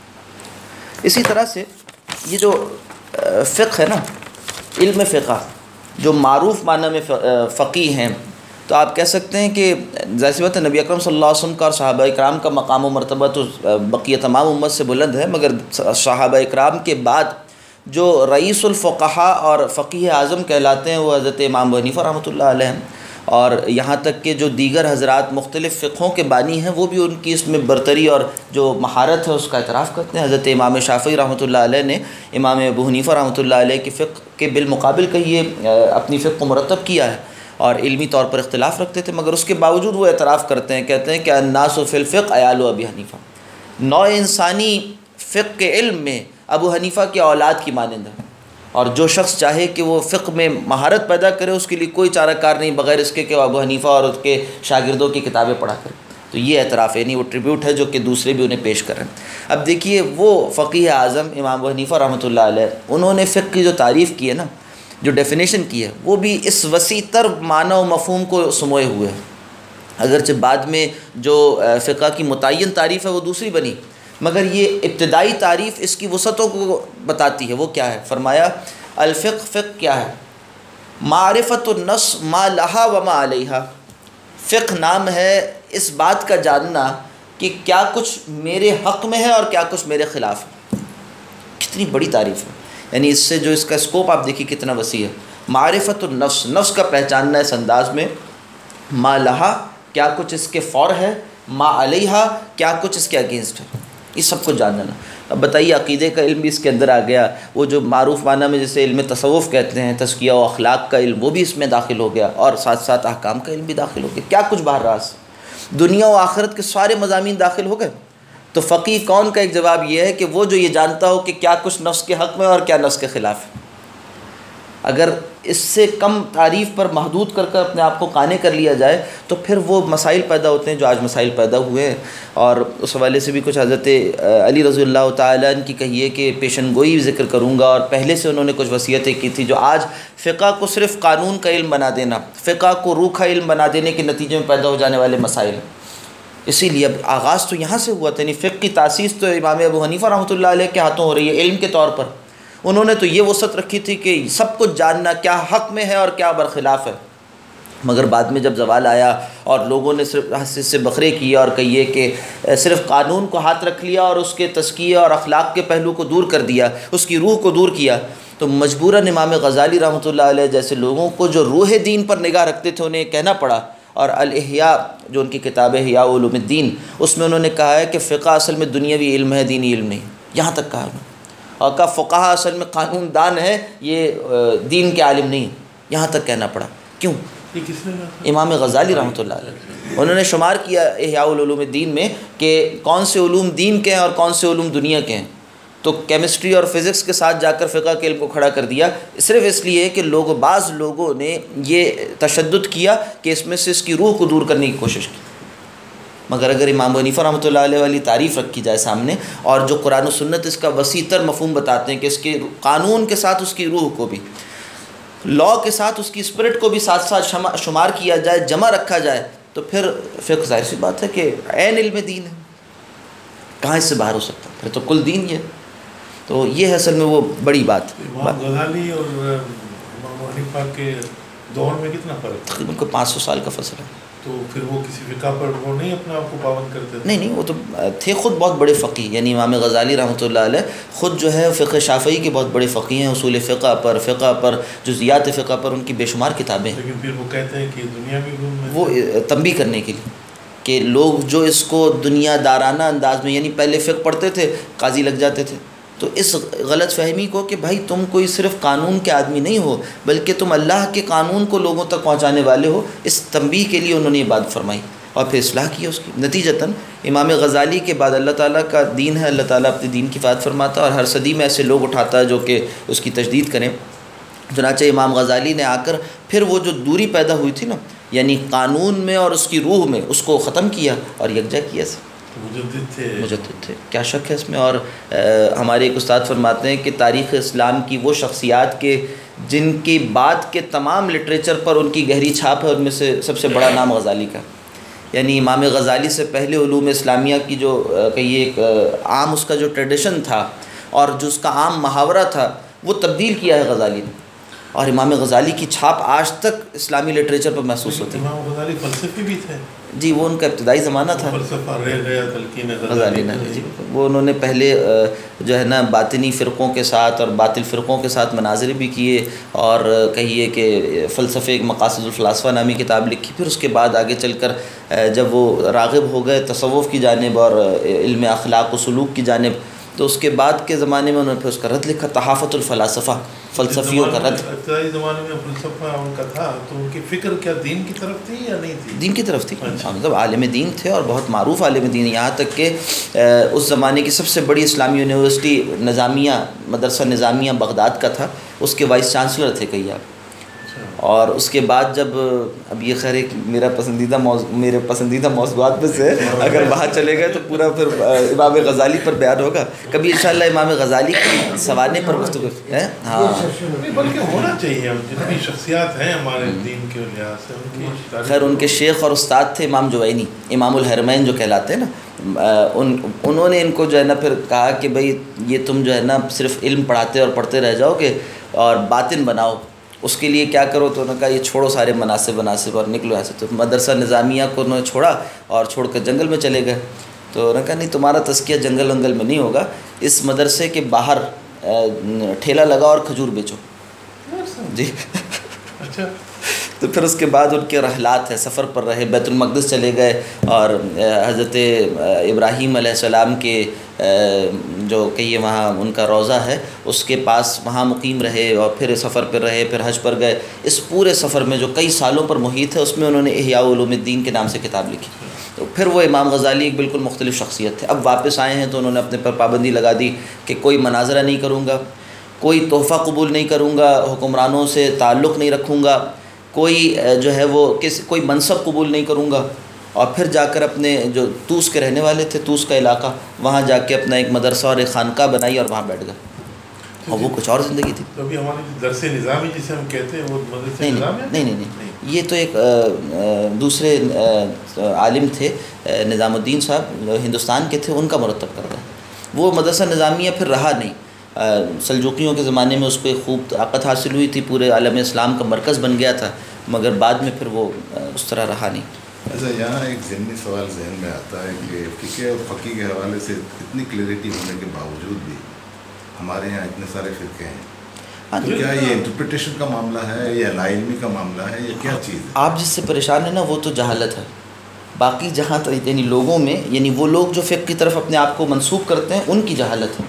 اسی طرح سے یہ جو فقہ ہے نا، علم فقہ، جو معروف معنی میں فقیہ ہیں، تو آپ کہہ سکتے ہیں کہ ظاہر سی بات ہے نبی اکرم صلی اللہ علیہ وسلم کا اور صحابہ اکرام کا مقام و مرتبہ تو بقیہ تمام امت سے بلند ہے، مگر صحابہ اکرام کے بعد جو رئیس الفقہاء اور فقیہ اعظم کہلاتے ہیں وہ حضرت امام ابو حنیفہ رحمۃ اللہ علیہ ہیں، اور یہاں تک کہ جو دیگر حضرات مختلف فقہوں کے بانی ہیں وہ بھی ان کی اس میں برتری اور جو مہارت ہے اس کا اعتراف کرتے ہیں۔ حضرت امام شافعی رحمۃ اللہ علیہ نے امام ابو حنیفہ رحمۃ اللہ علیہ کی فقہ کے بالمقابل کہیے اپنی فقہ کو مرتب کیا ہے، اور علمی طور پر اختلاف رکھتے تھے، مگر اس کے باوجود وہ اعتراف کرتے ہیں، کہتے ہیں کہ الناس فی الفقہ عیال ابی حنیفہ، نوع انسانی فقہ کے علم میں ابو حنیفہ کی اولاد کی مانند ہے، اور جو شخص چاہے کہ وہ فقہ میں مہارت پیدا کرے اس کے لیے کوئی چارہ کار نہیں بغیر اس کے کہ وہ ابو حنیفہ اور اس کے شاگردوں کی کتابیں پڑھا کرے۔ تو یہ اعتراف ہے، یعنی وہ ٹریبیوٹ ہے جو کہ دوسرے بھی انہیں پیش کر رہے ہیں۔ اب دیکھیے وہ فقیہ اعظم امام ابو حنیفہ رحمۃ اللہ علیہ، انہوں نے فقہ کی جو تعریف کی ہے نا، جو ڈیفینیشن کی ہے، وہ بھی اس وسیع تر معنی و مفہوم کو سموئے ہوئے ہے۔ اگرچہ بعد میں جو فقہ کی متعین تعریف ہے وہ دوسری بنی، مگر یہ ابتدائی تعریف اس کی وسعتوں کو بتاتی ہے۔ وہ کیا ہے؟ فرمایا الفقہ، فقہ کیا ہے؟ معرفت النص ما لہا و ما علیہا۔ فقہ نام ہے اس بات کا جاننا کہ کیا کچھ میرے حق میں ہے اور کیا کچھ میرے خلاف ہے۔ کتنی بڑی تعریف ہے، یعنی اس سے جو اس کا اسکوپ آپ دیکھیے کتنا وسیع ہے۔ معرفت النفس، نفس کا پہچاننا اس انداز میں، ما لہا کیا کچھ اس کے فور ہے، ما علیہا کیا کچھ اس کے اگینسٹ ہے، یہ سب کچھ جاننا۔ اب بتائیے عقیدے کا علم بھی اس کے اندر آ گیا، وہ جو معروف معنی میں جسے علم تصوف کہتے ہیں، تزکیہ و اخلاق کا علم، وہ بھی اس میں داخل ہو گیا، اور ساتھ ساتھ احکام کا علم بھی داخل ہو گیا۔ کیا کچھ باہر راز، دنیا و آخرت کے سارے مضامین داخل ہو گئے۔ تو فقیہ کون کا ایک جواب یہ ہے کہ وہ جو یہ جانتا ہو کہ کیا کچھ نفس کے حق میں اور کیا نفس کے خلاف ہے۔ اگر اس سے کم تعریف پر محدود کر کر اپنے آپ کو قانع کر لیا جائے تو پھر وہ مسائل پیدا ہوتے ہیں جو آج مسائل پیدا ہوئے ہیں۔ اور اس حوالے سے بھی کچھ حضرت علی رضی اللہ تعالیٰ عنہ کی کہیے کہ پیشن گوئی ذکر کروں گا، اور پہلے سے انہوں نے کچھ وصیتیں کی تھی جو آج فقہ کو صرف قانون کا علم بنا دینا، فقہ کو روح کا علم بنا دینے کے نتیجے میں پیدا ہو جانے والے مسائل ہیں۔ اسی لیے اب آغاز تو یہاں سے ہوا تھا، یعنی فقہ کی تاسیس تو امام ابو حنیفہ رحمۃ اللہ علیہ کے ہاتھوں ہو رہی ہے علم کے طور پر۔ انہوں نے تو یہ وسعت رکھی تھی کہ سب کچھ جاننا کیا حق میں ہے اور کیا برخلاف ہے، مگر بعد میں جب زوال آیا اور لوگوں نے صرف حصے سے بکھرے کیے اور کہیے کہ صرف قانون کو ہاتھ رکھ لیا اور اس کے تزکیہ اور اخلاق کے پہلو کو دور کر دیا، اس کی روح کو دور کیا، تو مجبوراً امام غزالی رحمۃ اللہ علیہ جیسے لوگوں کو جو روح دین پر نگاہ رکھتے تھے انہیں کہنا پڑا۔ اور الاحیاء جو ان کی کتاب ہے احیاء علوم الدین، اس میں انہوں نے کہا ہے کہ فقہ اصل میں دنیاوی علم ہے، دینی علم نہیں، یہاں تک کہا انہوں نے۔ اور کہا فقہا اصل میں قانون دان ہے، یہ دین کے عالم نہیں، یہاں تک کہنا پڑا۔ کیوں؟ یہ کس نے کہا؟ امام غزالی رحمۃ اللہ علیہ، انہوں نے شمار کیا احیاء علوم الدین میں کہ کون سے علوم دین کے ہیں اور کون سے علوم دنیا کے ہیں، تو کیمسٹری اور فزکس کے ساتھ جا کر فقہ کے علم کو کھڑا کر دیا، صرف اس لیے کہ لوگ بعض لوگوں نے یہ تشدد کیا کہ اس میں سے اس کی روح کو دور کرنے کی کوشش کی۔ مگر اگر امام ابو حنیفہ رحمۃ اللہ علیہ والی تعریف رکھی جائے سامنے، اور جو قرآن و سنت اس کا وسیع تر مفہوم بتاتے ہیں کہ اس کے قانون کے ساتھ اس کی روح کو بھی، لاء کے ساتھ اس کی اسپرٹ کو بھی ساتھ ساتھ شمار کیا جائے، جمع رکھا جائے، تو پھر فقہ ظاہر سی بات ہے کہ عین علم دین ہے، کہاں اس سے باہر ہو سکتا ہے، پھر تو کل دین ہی ہے۔ تو یہ ہے اصل میں وہ بڑی بات۔ امام غزالی اور امام ابو حنیفہ کے دور میں کتنا فرق ہے؟ تقریباً کوئی پانچ سو سال کا فصل ہے۔ تو پھر وہ کسی فقہ پر وہ نہیں اپنے آپ کو پابند کرتے تھے؟ نہیں نہیں، وہ تو تھے خود بہت بڑے فقیہ، یعنی امام غزالی رحمۃ اللہ علیہ خود جو ہے فقہ شافعی کے بہت بڑے فقیہ ہیں، اصول فقہ پر، فقہ پر، جزیات فقہ پر ان کی بے شمار کتابیں ہیں۔ لیکن پھر وہ کہتے ہیں کہ دنیا میں گھوم وہ تنبیہ کرنے کے لیے کہ لوگ جو اس کو دنیا دارانہ انداز میں، یعنی پہلے فقہ پڑھتے تھے قاضی لگ جاتے تھے، تو اس غلط فہمی کو کہ بھائی تم کوئی صرف قانون کے آدمی نہیں ہو بلکہ تم اللہ کے قانون کو لوگوں تک پہنچانے والے ہو، اس تنبیہ کے لیے انہوں نے یہ بات فرمائی اور پھر اصلاح کی اس کی۔ نتیجتاً امام غزالی کے بعد اللہ تعالیٰ کا دین ہے، اللہ تعالیٰ اپنے دین کی حفاظت فرماتا ہے اور ہر صدی میں ایسے لوگ اٹھاتا ہے جو کہ اس کی تجدید کریں۔ چنانچہ امام غزالی نے آ کر پھر وہ جو دوری پیدا ہوئی تھی نا، یعنی قانون میں اور اس کی روح میں، اس کو ختم کیا اور یکجا کیا سے۔ مجدد تھے مجدد تھے، کیا شک ہے اس میں۔ اور ہمارے ایک استاد فرماتے ہیں کہ تاریخ اسلام کی وہ شخصیات کے جن کی بات کے تمام لٹریچر پر ان کی گہری چھاپ ہے، ان میں سے سب سے بڑا نام غزالی کا، یعنی امام غزالی سے پہلے علوم اسلامیہ کی جو کہیے ایک عام اس کا جو ٹریڈیشن تھا اور جو اس کا عام محاورہ تھا وہ تبدیل کیا ہے غزالی نے، اور امام غزالی کی چھاپ آج تک اسلامی لٹریچر پر محسوس ہوتی ہے۔ امام غزالی فلسفی بھی تھے؟ جی، وہ ان کا ابتدائی زمانہ تھا، فلسفہ رہ گیا تلقین غزالی نے جی، وہ انہوں نے پہلے جو ہے نا باطنی فرقوں کے ساتھ اور باطل فرقوں کے ساتھ مناظرے بھی کیے، اور کہیے کہ فلسفے مقاصد الفلاسفہ نامی کتاب لکھی، پھر اس کے بعد آگے چل کر جب وہ راغب ہو گئے تصوف کی جانب اور علم اخلاق و سلوک کی جانب، تو اس کے بعد کے زمانے میں انہوں نے پھر اس کا رد لکھا، تحافت الفلاسفہ، فلسفیوں کا رد۔ ابتدائی زمانے میں فلسفہ ان کا تھا تو ان کی فکر کیا دین کی طرف تھی یا نہیں تھی؟ دین کی طرف تھی، مطلب عالم دین تھے اور بہت معروف عالم دین، یہاں تک کہ اس زمانے کی سب سے بڑی اسلامی یونیورسٹی نظامیہ، مدرسہ نظامیہ بغداد کا تھا، اس کے وائس چانسلر تھے کئی آپ۔ اور اس کے بعد جب اب یہ خیر ایک میرا پسندیدہ موضوع میرے پسندیدہ موضوعات میں سے اگر وہاں چلے گئے تو پورا پھر امام غزالی پر بیان ہوگا. کبھی انشاءاللہ امام غزالی کی سنوارنے پر گفتگو ہے. ہاں بلکہ ہونا چاہیے. ہم جتنی شخصیات ہیں ہمارے دین کے لحاظ سے ان کی خیر ان کے شیخ اور استاد تھے امام جوینی، امام الحرمین جو کہلاتے ہیں نا. ان انہوں نے ان کو جو ہے نا پھر کہا کہ بھئی یہ تم جو ہے نا صرف علم پڑھاتے اور پڑھتے رہ جاؤ گے اور باطن بناؤ، اس کے لیے کیا کرو. تو انہوں نے کہا یہ چھوڑو سارے مناسب مناسب اور نکلو ایسے. تو مدرسہ نظامیہ کو انہوں نے چھوڑا اور چھوڑ کر جنگل میں چلے گئے. تو انہوں نے کہا نہیں تمہارا تزکیہ جنگل ونگل میں نہیں ہوگا، اس مدرسے کے باہر ٹھیلا لگا اور کھجور بیچو. جی اچھا. تو پھر اس کے بعد ان کے رحلات ہے، سفر پر رہے، بیت المقدس چلے گئے اور حضرت ابراہیم علیہ السلام کے جو کہیے وہاں ان کا روضہ ہے اس کے پاس وہاں مقیم رہے اور پھر سفر پر رہے، پھر حج پر گئے. اس پورے سفر میں جو کئی سالوں پر محیط ہے اس میں انہوں نے احیاء علوم الدین کے نام سے کتاب لکھی. تو پھر وہ امام غزالی ایک بالکل مختلف شخصیت تھے. اب واپس آئے ہیں تو انہوں نے اپنے پر پابندی لگا دی کہ کوئی مناظرہ نہیں کروں گا، کوئی تحفہ قبول نہیں کروں گا، حکمرانوں سے تعلق نہیں رکھوں گا، کوئی جو ہے وہ کس کوئی منصب قبول نہیں کروں گا. اور پھر جا کر اپنے جو طوس کے رہنے والے تھے، طوس کا علاقہ، وہاں جا کے اپنا ایک مدرسہ اور ایک خانقاہ بنائی اور وہاں بیٹھ گئے. اور وہ کچھ اور زندگی تھی. تو ابھی ہماری درس نظامی جسے ہم کہتے ہیں وہ مدرسہ نہیں نظام ہے؟ نہیں نہیں نہیں یہ تو ایک دوسرے عالم تھے، نظام الدین صاحب ہندوستان کے تھے، ان کا مرتب کرتا ہے. وہ مدرسہ نظامیہ پھر رہا نہیں. سلجوقیوں کے زمانے میں اس پہ خوب طاقت حاصل ہوئی تھی، پورے عالم اسلام کا مرکز بن گیا تھا، مگر بعد میں پھر وہ اس طرح رہا نہیں. اچھا یہاں ایک ضمنی سوال ذہن میں آتا ہے کہ فقہ اور فقی کے حوالے سے اتنی کلیئرٹی ہونے کے باوجود بھی ہمارے یہاں اتنے سارے فرقے ہیں، تو کیا یہ انٹرپریٹیشن کا معاملہ ہے یا لا علمی کا معاملہ ہے یا کیا چیز ہے؟ آپ جس سے پریشان ہیں نا وہ تو جہالت ہے. باقی جہاں تک یعنی لوگوں میں، یعنی وہ لوگ جو فقہ کی طرف اپنے آپ کو منسوب کرتے ہیں ان کی جہالت ہے.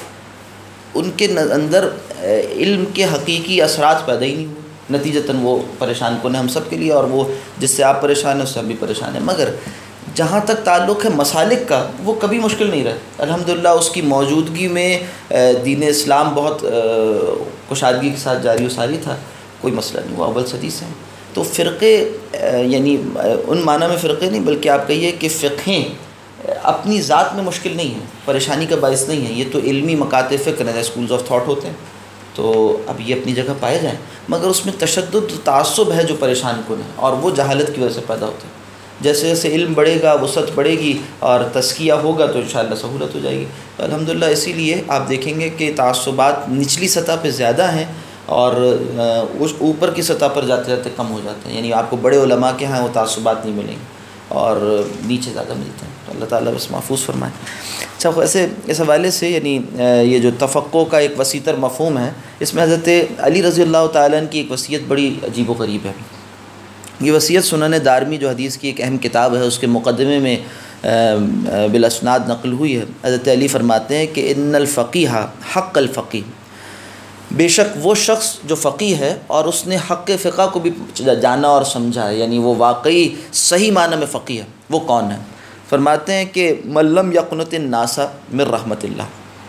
ان کے اندر علم کے حقیقی اثرات پیدا ہی نہیں ہوئے، نتیجتاً وہ پریشان کن ہے ہم سب کے لیے، اور وہ جس سے آپ پریشان ہیں اس سے ہم بھی پریشان ہیں. مگر جہاں تک تعلق ہے مسالک کا، وہ کبھی مشکل نہیں رہا. الحمدللہ اس کی موجودگی میں دین اسلام بہت کشادگی کے ساتھ جاری و ساری تھا، کوئی مسئلہ نہیں. وہ اول صدی سے ہیں. تو فرقے یعنی ان معنی میں فرقے نہیں، بلکہ آپ کہیے کہ فقہیں اپنی ذات میں مشکل نہیں ہے، پریشانی کا باعث نہیں ہے. یہ تو علمی مکاتب فکر ہیں، اسکولز آف تھاٹ ہوتے ہیں، تو اب یہ اپنی جگہ پائے جائیں. مگر اس میں تشدد تعصب ہے جو پریشان کن ہے، اور وہ جہالت کی وجہ سے پیدا ہوتا ہے. جیسے جیسے علم بڑھے گا، وسعت بڑھے گی اور تزکیہ ہوگا تو انشاءاللہ سہولت ہو جائے گی. الحمدللہ اسی لیے آپ دیکھیں گے کہ تعصبات نچلی سطح پہ زیادہ ہیں اور اس اوپر کی سطح پر جاتے جاتے کم ہو جاتے ہیں. یعنی آپ کو بڑے علماء کے ہاں وہ تعصبات نہیں ملیں گے اور نیچے زیادہ ملتے ہیں. تو اللہ تعالیٰ بس محفوظ فرمائے. اچھا ویسے اس حوالے سے یعنی یہ جو تفقع کا ایک وسیع تر مفہوم ہے، اس میں حضرت علی رضی اللہ تعالیٰ عنہ کی ایک وصیت بڑی عجیب و غریب ہے. یہ وصیت سنن دارمی جو حدیث کی ایک اہم کتاب ہے، اس کے مقدمے میں بالاسناد نقل ہوئی ہے. حضرت علی فرماتے ہیں کہ ان الفقیہ حق الفقیہ، بے شک وہ شخص جو فقیہ ہے اور اس نے حق فقہ کو بھی جانا اور سمجھا ہے، یعنی وہ واقعی صحیح معنی میں فقیہ ہے. وہ کون ہے؟ فرماتے ہیں کہ من لم یقنط الناس من رحمت اللہ،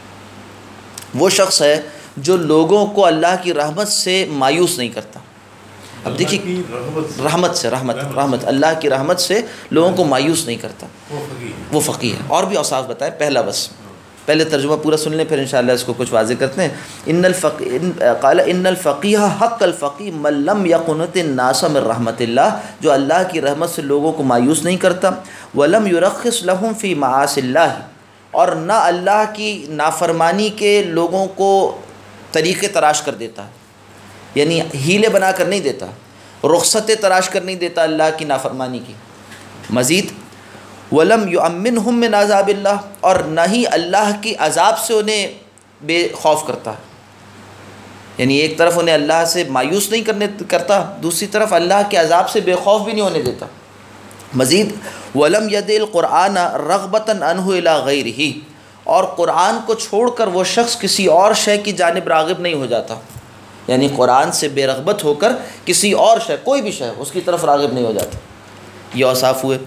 وہ شخص ہے جو لوگوں کو اللہ کی رحمت سے مایوس نہیں کرتا. اب دیکھیے رحمت سے رحمت رحمت اللہ کی رحمت سے لوگوں کو مایوس نہیں کرتا، وہ فقیہ ہے. اور بھی اوصاف بتائے. پہلا بس پہلے ترجمہ پورا سن لیں، پھر انشاءاللہ اس کو کچھ واضح کرتے ہیں. ان الفقیہ قال ان الفقیہ حق الفقیہ من لم یقنط الناس من رحمت اللہ، جو اللہ کی رحمت سے لوگوں کو مایوس نہیں کرتا. ولم یرخص لهم فی معاصی اللہ، اور نہ اللہ کی نافرمانی کے لوگوں کو طریقے تراش کر دیتا ہے، یعنی ہیلے بنا کر نہیں دیتا، رخصتیں تراش کر نہیں دیتا اللہ کی نافرمانی کی. مزید ولم یؤمنہم من عذاب اللہ، اور نہ ہی اللہ کی عذاب سے انہیں بے خوف کرتا ہے. یعنی ایک طرف انہیں اللہ سے مایوس نہیں کرنے کرتا، دوسری طرف اللہ کے عذاب سے بے خوف بھی نہیں ہونے دیتا. مزید ولم ید القرآن رغبتا عنہ الی غیرہ، اور قرآن کو چھوڑ کر وہ شخص کسی اور شے کی جانب راغب نہیں ہو جاتا. یعنی قرآن سے بے رغبت ہو کر کسی اور شے، کوئی بھی شے اس کی طرف راغب نہیں ہو جاتا. یہ اوصاف ہوئے.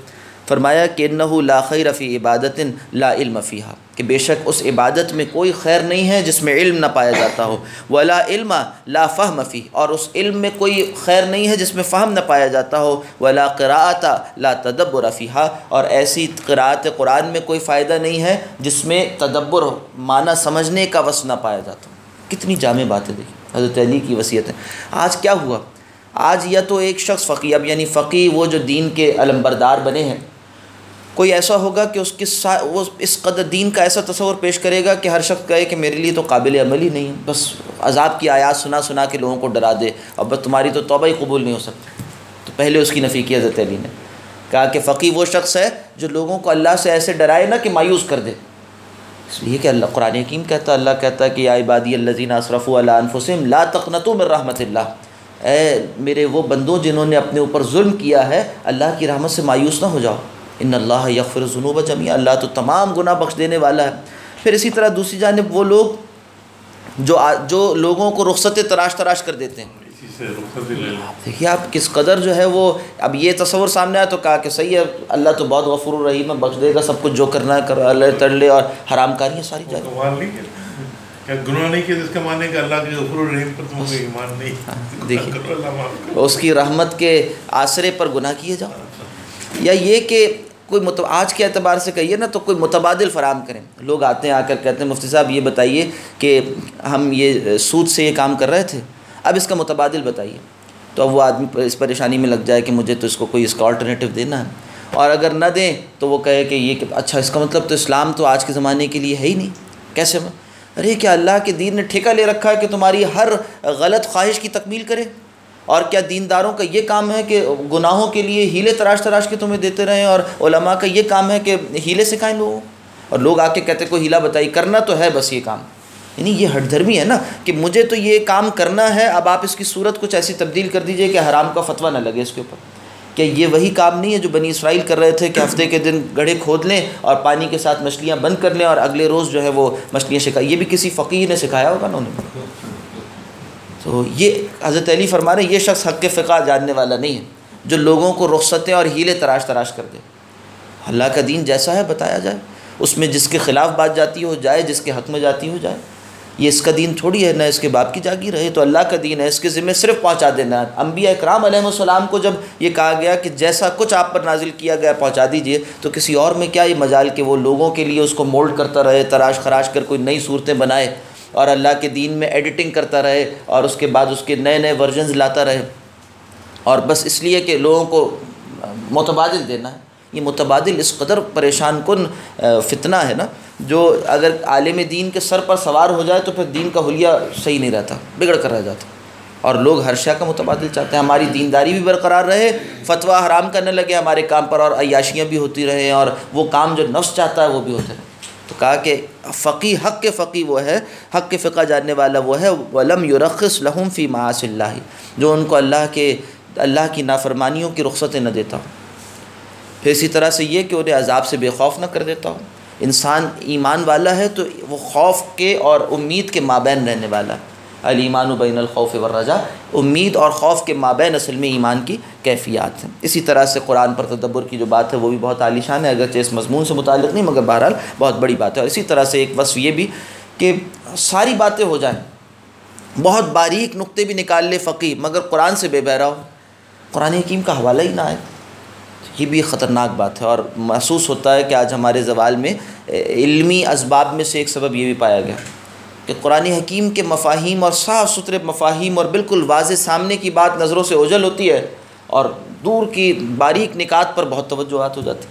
فرمایا کہ انہ لا خیر فی عبادت لا علم فیہا، کہ بے شک اس عبادت میں کوئی خیر نہیں ہے جس میں علم نہ پایا جاتا ہو، ولا علم لا فہم فی، اور اس علم میں کوئی خیر نہیں ہے جس میں فہم نہ پایا جاتا ہو، ولا قراءۃ لا تدبر فیہا، اور ایسی قراءت قرآن میں کوئی فائدہ نہیں ہے جس میں تدبر معنی سمجھنے کا وس نہ پایا جاتا ہو۔ کتنی جامع باتیں دیکھیں حضرت علی کی وصیت ہے۔ آج کیا ہوا؟ آج یا تو ایک شخص فقیہ، اب یعنی فقیہ وہ جو دین کے علمبردار بنے ہیں، کوئی ایسا ہوگا کہ اس کے سا وہ اس قدر دین کا ایسا تصور پیش کرے گا کہ ہر شخص کہے کہ میرے لیے تو قابل عمل ہی نہیں ہے، بس عذاب کی آیات سنا سنا کے لوگوں کو ڈرا دے، اور بس تمہاری تو توبہ ہی قبول نہیں ہو سکتی۔ تو پہلے اس کی نفی کی حضرت علی نے، کہا کہ فقیہ وہ شخص ہے جو لوگوں کو اللہ سے ایسے ڈرائے نہ کہ مایوس کر دے، اس لیے کہ اللہ قرآن حکیم کہتا ہے، اللہ کہتا ہے کہ یا عبادی الذین اسرفوا علی انفسہم لا تقنطوا من رحمت اللہ، اے میرے وہ بندوں جنہوں نے اپنے اوپر ظلم کیا ہے، اللہ کی رحمت سے مایوس نہ ہو جاؤ، ان اللہ یغفر الذنوب جميعا، اللہ تو تمام گناہ بخش دینے والا ہے۔ پھر اسی طرح دوسری جانب وہ لوگ جو جو لوگوں کو رخصت تراش تراش کر دیتے ہیں، اسی سے رخصت لے لیں۔ دیکھیے آپ کس قدر جو ہے وہ، اب یہ تصور سامنے آیا تو کہا کہ صحیح ہے، اللہ تو بہت غفور الرحیم ہے، بخش دے گا، سب کچھ جو کرنا ہے کر اللہ تر لے، اور حرام کاری ہے ساری وہ جائے۔ کمال نہیں کیا کیا گناہ نہیں کیا جس کا معنی ہے کہ اللہ کے غفور الرحیم پر تم کو ایمان نہیں، دیکھیے کرو اللہ معاف کرو۔ اس کی رحمت کے آسرے پر گناہ کیے جاؤ، یا یہ کہ کوئی مت... آج کے اعتبار سے کہیے نا تو کوئی متبادل فراہم کریں۔ لوگ آتے ہیں آ کر کہتے ہیں مفتی صاحب یہ بتائیے کہ ہم یہ سود سے یہ کام کر رہے تھے، اب اس کا متبادل بتائیے، تو اب وہ آدمی اس پریشانی میں لگ جائے کہ مجھے تو اس کو کوئی اس کا آلٹرنیٹیو دینا ہے، اور اگر نہ دیں تو وہ کہے کہ یہ کہ اچھا اس کا مطلب تو اسلام تو آج کے زمانے کے لیے ہے ہی نہیں، کیسے میں؟ ارے کیا اللہ کے دین نے ٹھیکہ لے رکھا ہے کہ تمہاری ہر غلط خواہش کی تکمیل کرے؟ اور کیا دینداروں کا یہ کام ہے کہ گناہوں کے لیے ہیلے تراش تراش کے تمہیں دیتے رہیں، اور علماء کا یہ کام ہے کہ ہیلے سکھائیں لوگوں؟ اور لوگ آ کے کہتے کوئی ہیلا بتائی، کرنا تو ہے بس یہ کام، یعنی یہ ہٹ دھرمی ہے نا کہ مجھے تو یہ کام کرنا ہے، اب آپ اس کی صورت کچھ ایسی تبدیل کر دیجئے کہ حرام کا فتویٰ نہ لگے اس کے اوپر۔ کہ یہ وہی کام نہیں ہے جو بنی اسرائیل کر رہے تھے کہ ہفتے کے دن گڑھے کھود لیں اور پانی کے ساتھ مچھلیاں بند کر لیں اور اگلے روز جو ہے وہ مچھلیاں سکھائیں، یہ بھی کسی فقیہ نے سکھایا ہوگا نا انہیں۔ تو یہ حضرت علی فرما رہے ہیں یہ شخص حق فقہ جاننے والا نہیں ہے جو لوگوں کو رخصتیں اور ہیلے تراش تراش کر دے۔ اللہ کا دین جیسا ہے بتایا جائے، اس میں جس کے خلاف بات جاتی ہو جائے، جس کے حق میں جاتی ہو جائے۔ یہ اس کا دین تھوڑی ہے، نہ اس کے باپ کی جاگیر ہے، تو اللہ کا دین ہے، اس کے ذمہ صرف پہنچا دینا ہے۔ انبیاء اکرام علیہ السلام کو جب یہ کہا گیا کہ جیسا کچھ آپ پر نازل کیا گیا پہنچا دیجئے، تو کسی اور میں کیا یہ مجال کہ وہ لوگوں کے لیے اس کو مولڈ کرتا رہے، تراش خراش کر کوئی نئی صورتیں بنائے اور اللہ کے دین میں ایڈیٹنگ کرتا رہے اور اس کے بعد اس کے نئے نئے ورژنز لاتا رہے، اور بس اس لیے کہ لوگوں کو متبادل دینا ہے۔ یہ متبادل اس قدر پریشان کن فتنہ ہے نا، جو اگر عالم دین کے سر پر سوار ہو جائے تو پھر دین کا حلیہ صحیح نہیں رہتا، بگڑ کر رہ جاتا، اور لوگ ہر شے کا متبادل چاہتے ہیں۔ ہماری دینداری بھی برقرار رہے، فتویٰ حرام کرنے لگے ہمارے کام پر، اور عیاشیاں بھی ہوتی رہیں، اور وہ کام جو نفس چاہتا ہے وہ بھی ہوتے رہیں۔ تو کہا کہ فقی حق کے فقی وہ ہے، حق کے فقہ جاننے والا وہ ہے، وَلَمْ يُرَخِّصْ لَهُمْ فِي مَعَاصِ اللَّهِ، جو ان کو اللہ کے اللہ کی نافرمانیوں کی رخصتیں نہ دیتا ہوں۔ پھر اسی طرح سے یہ کہ انہیں عذاب سے بے خوف نہ کر دیتا ہوں۔ انسان ایمان والا ہے تو وہ خوف کے اور امید کے مابین رہنے والا ہے۔ الایمان بین الخوف والرجاء، امید اور خوف کے مابین اصل میں ایمان کی کیفیات ہیں۔ اسی طرح سے قرآن پر تدبر کی جو بات ہے وہ بھی بہت عالی شان ہے، اگرچہ اس مضمون سے متعلق نہیں مگر بہرحال بہت بڑی بات ہے۔ اور اسی طرح سے ایک وصف یہ بھی کہ ساری باتیں ہو جائیں، بہت باریک نقطے بھی نکال لے فقیہ مگر قرآن سے بے بہرا ہو، قرآن حکیم کا حوالہ ہی نہ آئے، یہ بھی خطرناک بات ہے۔ اور محسوس ہوتا ہے کہ آج ہمارے زوال میں علمی اسباب میں سے ایک سبب یہ بھی پایا گیا کہ قرآن حکیم کے مفاہیم اور صاف ستھرے مفاہیم اور بالکل واضح سامنے کی بات نظروں سے اوجھل ہوتی ہے، اور دور کی باریک نکات پر بہت توجہات ہو جاتی۔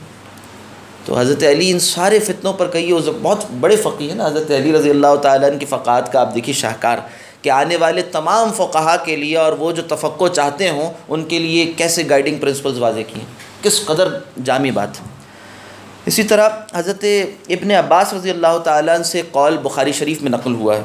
تو حضرت علی ان سارے فتنوں پر کہیے، وہ بہت بڑے فقیہ ہیں نا حضرت علی رضی اللہ تعالیٰ عنہ کی فقاہت کا آپ دیکھیے شاہکار، کہ آنے والے تمام فقہا کے لیے اور وہ جو تفقہ چاہتے ہوں ان کے لیے کیسے گائیڈنگ پرنسپلز واضح کیے، کس قدر جامع بات ہے۔ اسی طرح حضرت ابن عباس رضی اللہ تعالیٰ عنہ سے قول بخاری شریف میں نقل ہوا ہے،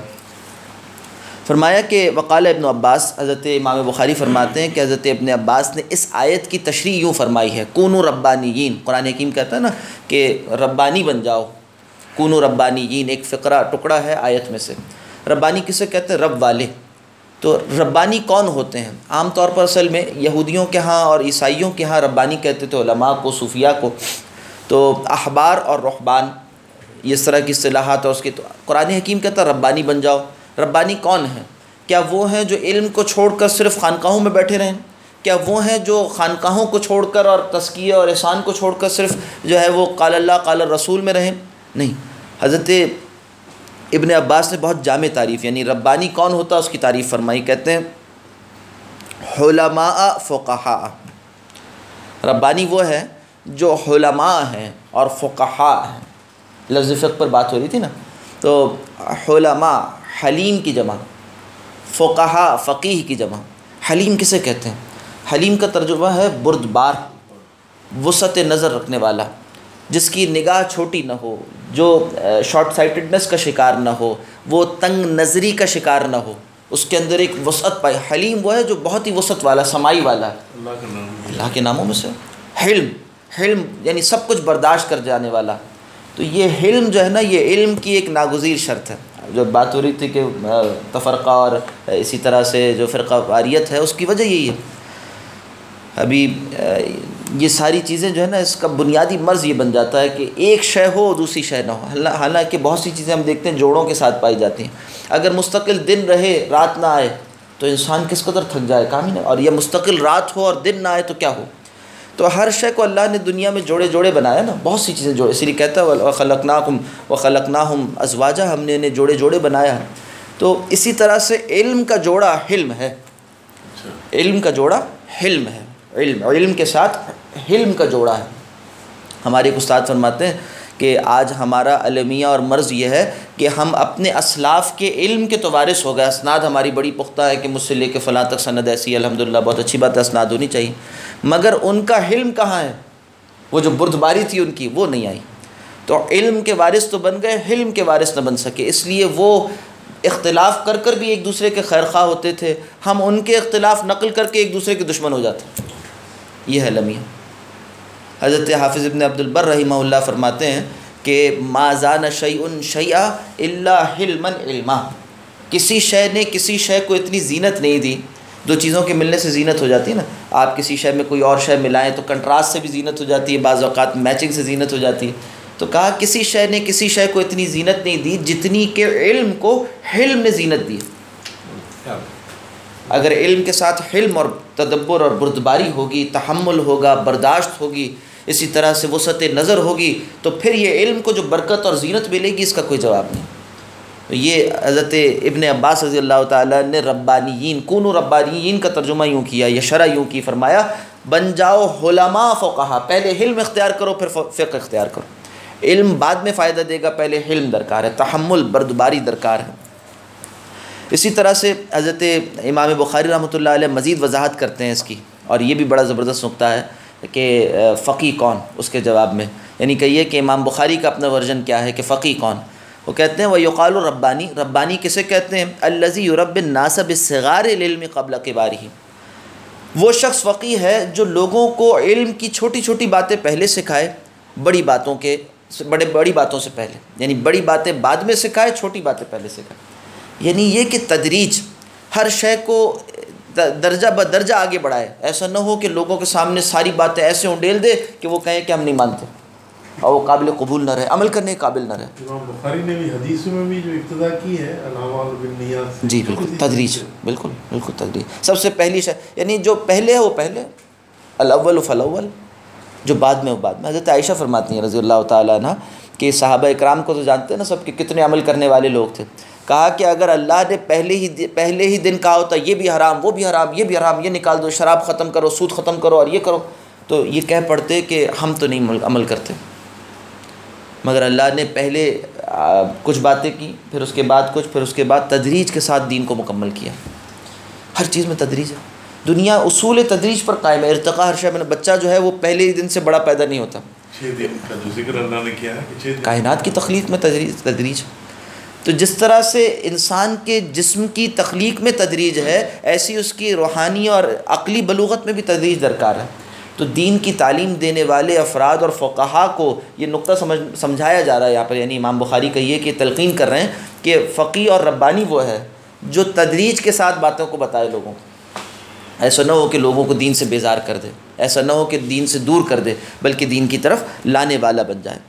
فرمایا کہ وقال ابن عباس، حضرت امام بخاری فرماتے ہیں کہ حضرت ابن عباس نے اس آیت کی تشریح یوں فرمائی ہے، کونوا ربانیین، قرآن حکیم کہتا ہے نا کہ ربانی بن جاؤ، کونوا ربانیین ایک فقرہ ٹکڑا ہے آیت میں سے۔ ربانی کسے کہتے ہیں؟ رب والے، تو ربانی کون ہوتے ہیں؟ عام طور پر اصل میں یہودیوں کے ہاں اور عیسائیوں کے ہاں ربانی کہتے تھے علماء کو، صوفیاء کو. تو احبار اور رہبان یہ اس طرح کی اصطلاحات اور اس کی، تو قرآن حکیم کہتا ہے ربانی بن جاؤ. ربانی کون ہیں؟ کیا وہ ہیں جو علم کو چھوڑ کر صرف خانقاہوں میں بیٹھے رہیں؟ کیا وہ ہیں جو خانقاہوں کو چھوڑ کر اور تزکیہ اور احسان کو چھوڑ کر صرف جو ہے وہ قال اللہ قال الرسول میں رہیں؟ نہیں. حضرت ابن عباس نے بہت جامع تعریف، یعنی ربانی کون ہوتا ہے اس کی تعریف فرمائی. کہتے ہیں علماء فقہاء. ربانی وہ ہے جو علماء ہیں اور فقہاء ہیں. لفظ فقہ پر بات ہو رہی تھی نا، تو علماء حلیم کی جمع، فقہاء فقیہ کی جمع. حلیم کسے کہتے ہیں؟ حلیم کا ترجمہ ہے بردبار، وسعت نظر رکھنے والا، جس کی نگاہ چھوٹی نہ ہو، جو شارٹ سائٹڈنس کا شکار نہ ہو، وہ تنگ نظری کا شکار نہ ہو، اس کے اندر ایک وسعت پائے. حلیم وہ ہے جو بہت ہی وسعت والا، سمائی والا ہے. اللہ کا نام اللہ کے ناموں میں سے حلم، حلم یعنی سب کچھ برداشت کر جانے والا. تو یہ حلم جو ہے نا، یہ علم کی ایک ناگزیر شرط ہے. جو بات ہو رہی تھی کہ تفرقہ اور اسی طرح سے جو فرقہ واریت ہے، اس کی وجہ یہی ہے. ابھی یہ ساری چیزیں جو ہے نا، اس کا بنیادی مرض یہ بن جاتا ہے کہ ایک شے ہو دوسری شے نہ ہو. حالانکہ بہت سی چیزیں ہم دیکھتے ہیں جوڑوں کے ساتھ پائی جاتی ہیں. اگر مستقل دن رہے رات نہ آئے تو انسان کس قدر تھک جائے، کام ہی نہیں. اور یہ مستقل رات ہو اور دن نہ آئے تو کیا ہو. تو ہر شے کو اللہ نے دنیا میں جوڑے جوڑے بنایا نا، بہت سی چیزیں جوڑے. اسی لیے کہتا ہے وَخَلَقْنَاكُمْ وَخَلَقْنَاهُمْ أَزْوَاجًا، ہم نے انہیں جوڑے جوڑے بنایا. تو اسی طرح سے علم کا جوڑا حلم ہے. علم کا جوڑا حلم ہے. علم علم کے ساتھ حلم کا جوڑا ہے. ہمارے ایک استاد فرماتے ہیں کہ آج ہمارا المیہ اور مرض یہ ہے کہ ہم اپنے اسلاف کے علم کے تو وارث ہو گئے. اسناد ہماری بڑی پختہ ہے کہ مجھ سے لے کے فلاں تک سند ایسی ہے، الحمدللہ بہت اچھی بات ہے، اسناد ہونی چاہیے. مگر ان کا حلم کہاں ہے؟ وہ جو بردباری تھی ان کی وہ نہیں آئی. تو علم کے وارث تو بن گئے، حلم کے وارث نہ بن سکے. اس لیے وہ اختلاف کر کر بھی ایک دوسرے کے خیر خواہ ہوتے تھے، ہم ان کے اختلاف نقل کر کے ایک دوسرے کے دشمن ہو جاتے. یہ ہے لمیہ. حضرت حافظ ابن عبد البر رحمہ اللہ فرماتے ہیں کہ ما زان شیء شیئا الا حلما علما. کسی شے نے کسی شے کو اتنی زینت نہیں دی. دو چیزوں کے ملنے سے زینت ہو جاتی ہے نا. آپ کسی شے میں کوئی اور شے ملائیں تو کنٹراسٹ سے بھی زینت ہو جاتی ہے، بعض اوقات میچنگ سے زینت ہو جاتی ہے. تو کہا کسی شے نے کسی شے کو اتنی زینت نہیں دی جتنی کہ علم کو حلم نے زینت دی. اگر علم کے ساتھ حلم اور تدبر اور بردباری ہوگی، تحمل ہوگا، برداشت ہوگی، اسی طرح سے وسعت نظر ہوگی، تو پھر یہ علم کو جو برکت اور زینت ملے گی اس کا کوئی جواب نہیں. تو یہ حضرت ابن عباس رضی اللہ تعالیٰ نے ربانیین، کونوا ربانیین کا ترجمہ یوں کیا، یہ شرح یوں کی، فرمایا بن جاؤ علماء فقہا. پہلے علم اختیار کرو پھر فقہ اختیار کرو. علم بعد میں فائدہ دے گا، پہلے علم درکار ہے، تحمل بردباری درکار ہے. اسی طرح سے حضرت امام بخاری رحمۃ اللہ علیہ مزید وضاحت کرتے ہیں اس کی، اور یہ بھی بڑا زبردست نقطہ ہے کہ فقیہ کون. اس کے جواب میں یعنی کہیے کہ امام بخاری کا اپنا ورژن کیا ہے کہ فقیہ کون. وہ کہتے ہیں وَيُقَالُ ربانی. ربانی کسے کہتے ہیں؟ الَّذِي يُرَبِّي النَّاسَ بِالصِّغَارِ الْعِلْمِ قبل كِبَارِهِ. وہ شخص فقیہ ہے جو لوگوں کو علم کی چھوٹی چھوٹی باتیں پہلے سکھائے، بڑی باتوں کے بڑے بڑی باتوں سے پہلے. یعنی بڑی باتیں بعد میں سکھائے، چھوٹی باتیں پہلے سکھائے. یعنی یہ کہ تدریج، ہر شے کو درجہ بدرجہ آگے بڑھائے. ایسا نہ ہو کہ لوگوں کے سامنے ساری باتیں ایسے انڈیل دے کہ وہ کہیں کہ ہم نہیں مانتے اور وہ قابل قبول نہ رہے، عمل کرنے کے قابل نہ رہے. امام بخاری نے بھی حدیثوں میں بھی جو ابتدا کی ہے الاعمال بالنیات سے، جی بالکل تدریج، بالکل بالکل تدریج. سب سے پہلی شے یعنی جو پہلے ہے وہ پہلے، الاول فالاول، جو بعد میں وہ بعد میں. حضرت عائشہ فرماتی ہیں رضی اللہ تعالیٰ عنہ کہ صحابہ اکرام کو تو جانتے ہیں نا سب کہ کتنے عمل کرنے والے لوگ تھے. کہا کہ اگر اللہ نے پہلے ہی پہلے ہی دن کہا ہوتا یہ بھی حرام وہ بھی حرام یہ بھی حرام، یہ نکال دو، شراب ختم کرو، سود ختم کرو اور یہ کرو، تو یہ کہہ پڑتے کہ ہم تو نہیں عمل کرتے. مگر اللہ نے پہلے کچھ باتیں کی، پھر اس کے بعد کچھ، پھر اس کے بعد تدریج کے ساتھ دین کو مکمل کیا. ہر چیز میں تدریج ہے. دنیا اصول تدریج پر قائم ہے. ارتقاء ہر شے میں. بچہ جو ہے وہ پہلے ہی دن سے بڑا پیدا نہیں ہوتا. چھ دن کا جو ذکر اللہ نے کیا ہے کہ چھ دن کائنات کی تخلیق میں تدریج تدریج تو جس طرح سے انسان کے جسم کی تخلیق میں تدریج ہے، ایسی اس کی روحانی اور عقلی بلوغت میں بھی تدریج درکار ہے. تو دین کی تعلیم دینے والے افراد اور فقہا کو یہ نقطہ سمجھ سمجھایا جا رہا ہے یہاں پر. یعنی امام بخاری کا یہ کہ تلقین کر رہے ہیں کہ فقیہ اور ربانی وہ ہے جو تدریج کے ساتھ باتوں کو بتائے لوگوں کو. ایسا نہ ہو کہ لوگوں کو دین سے بیزار کر دے, ایسا نہ ہو کہ دین سے دور کر دے, بلکہ دین کی طرف لانے والا بن جائے.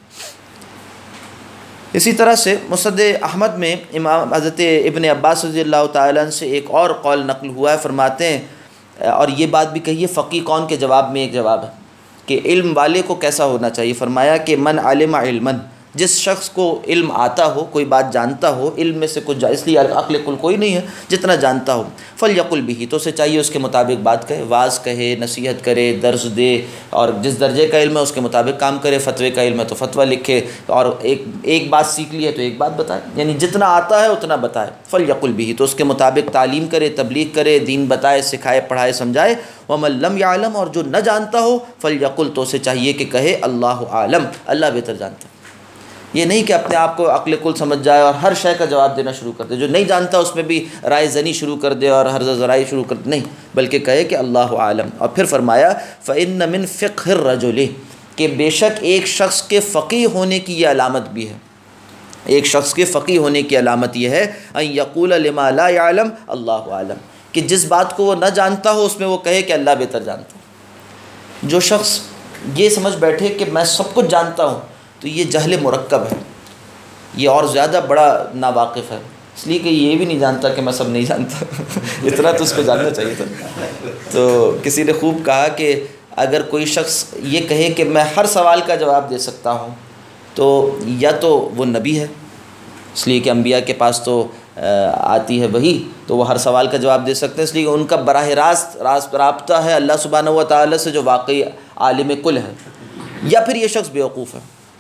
اسی طرح سے مسند احمد میں امام حضرت ابن عباس رضی اللہ تعالیٰ عنہ سے ایک اور قول نقل ہوا ہے. فرماتے ہیں, اور یہ بات بھی کہی ہے فقی کون کے جواب میں ایک جواب ہے کہ علم والے کو کیسا ہونا چاہیے. فرمایا کہ من علم علما, جس شخص کو علم آتا ہو, کوئی بات جانتا ہو, علم میں سے کچھ جا, اس لیے عقل کل کوئی نہیں ہے, جتنا جانتا ہو, فلیقل بھی, تو اسے چاہیے اس کے مطابق بات کہے, واعظ کہے, نصیحت کرے, درس دے, اور جس درجے کا علم ہے اس کے مطابق کام کرے. فتوے کا علم ہے تو فتویٰ لکھے, اور ایک ایک بات سیکھ لی ہے تو ایک بات بتائے, یعنی جتنا آتا ہے اتنا بتائے. فلیقل بھی, تو اس کے مطابق تعلیم کرے, تبلیغ کرے, دین بتائے, سکھائے, پڑھائے, سمجھائے. ومن لم یعلم, اور جو نہ جانتا ہو, فلیقل, تو اسے چاہیے کہ کہے اللہ عالم, اللہ بہتر جانتا ہے. یہ نہیں کہ اپنے آپ کو عقل کل سمجھ جائے اور ہر شے کا جواب دینا شروع کر دے, جو نہیں جانتا اس میں بھی رائے زنی شروع کر دے اور ہر ذرائی شروع کر دے, نہیں, بلکہ کہے کہ اللہ عالم. اور پھر فرمایا فإن من فقہ الرجل, کہ بے شک ایک شخص کے فقیہ ہونے کی یہ علامت بھی ہے, ایک شخص کے فقیہ ہونے کی علامت یہ ہے ان یقول لما لا یعلم اللہ عالم, کہ جس بات کو وہ نہ جانتا ہو اس میں وہ کہے کہ اللہ بہتر جانتا ہے. جو شخص یہ سمجھ بیٹھے کہ میں سب کچھ جانتا ہوں تو یہ جہل مرکب ہے, یہ اور زیادہ بڑا ناواقف ہے, اس لیے کہ یہ بھی نہیں جانتا کہ میں سب نہیں جانتا اتنا تو اس کو جاننا چاہیے تھا. تو کسی نے خوب کہا کہ اگر کوئی شخص یہ کہے کہ میں ہر سوال کا جواب دے سکتا ہوں تو یا تو وہ نبی ہے, اس لیے کہ انبیاء کے پاس تو آتی ہے وہی, تو وہ ہر سوال کا جواب دے سکتے ہیں, اس لیے کہ ان کا براہ راست راست رابطہ ہے اللہ سبحانہ و تعالیٰ سے جو واقعی عالم کل ہے. یا پھر یہ شخص بیوقوف ہے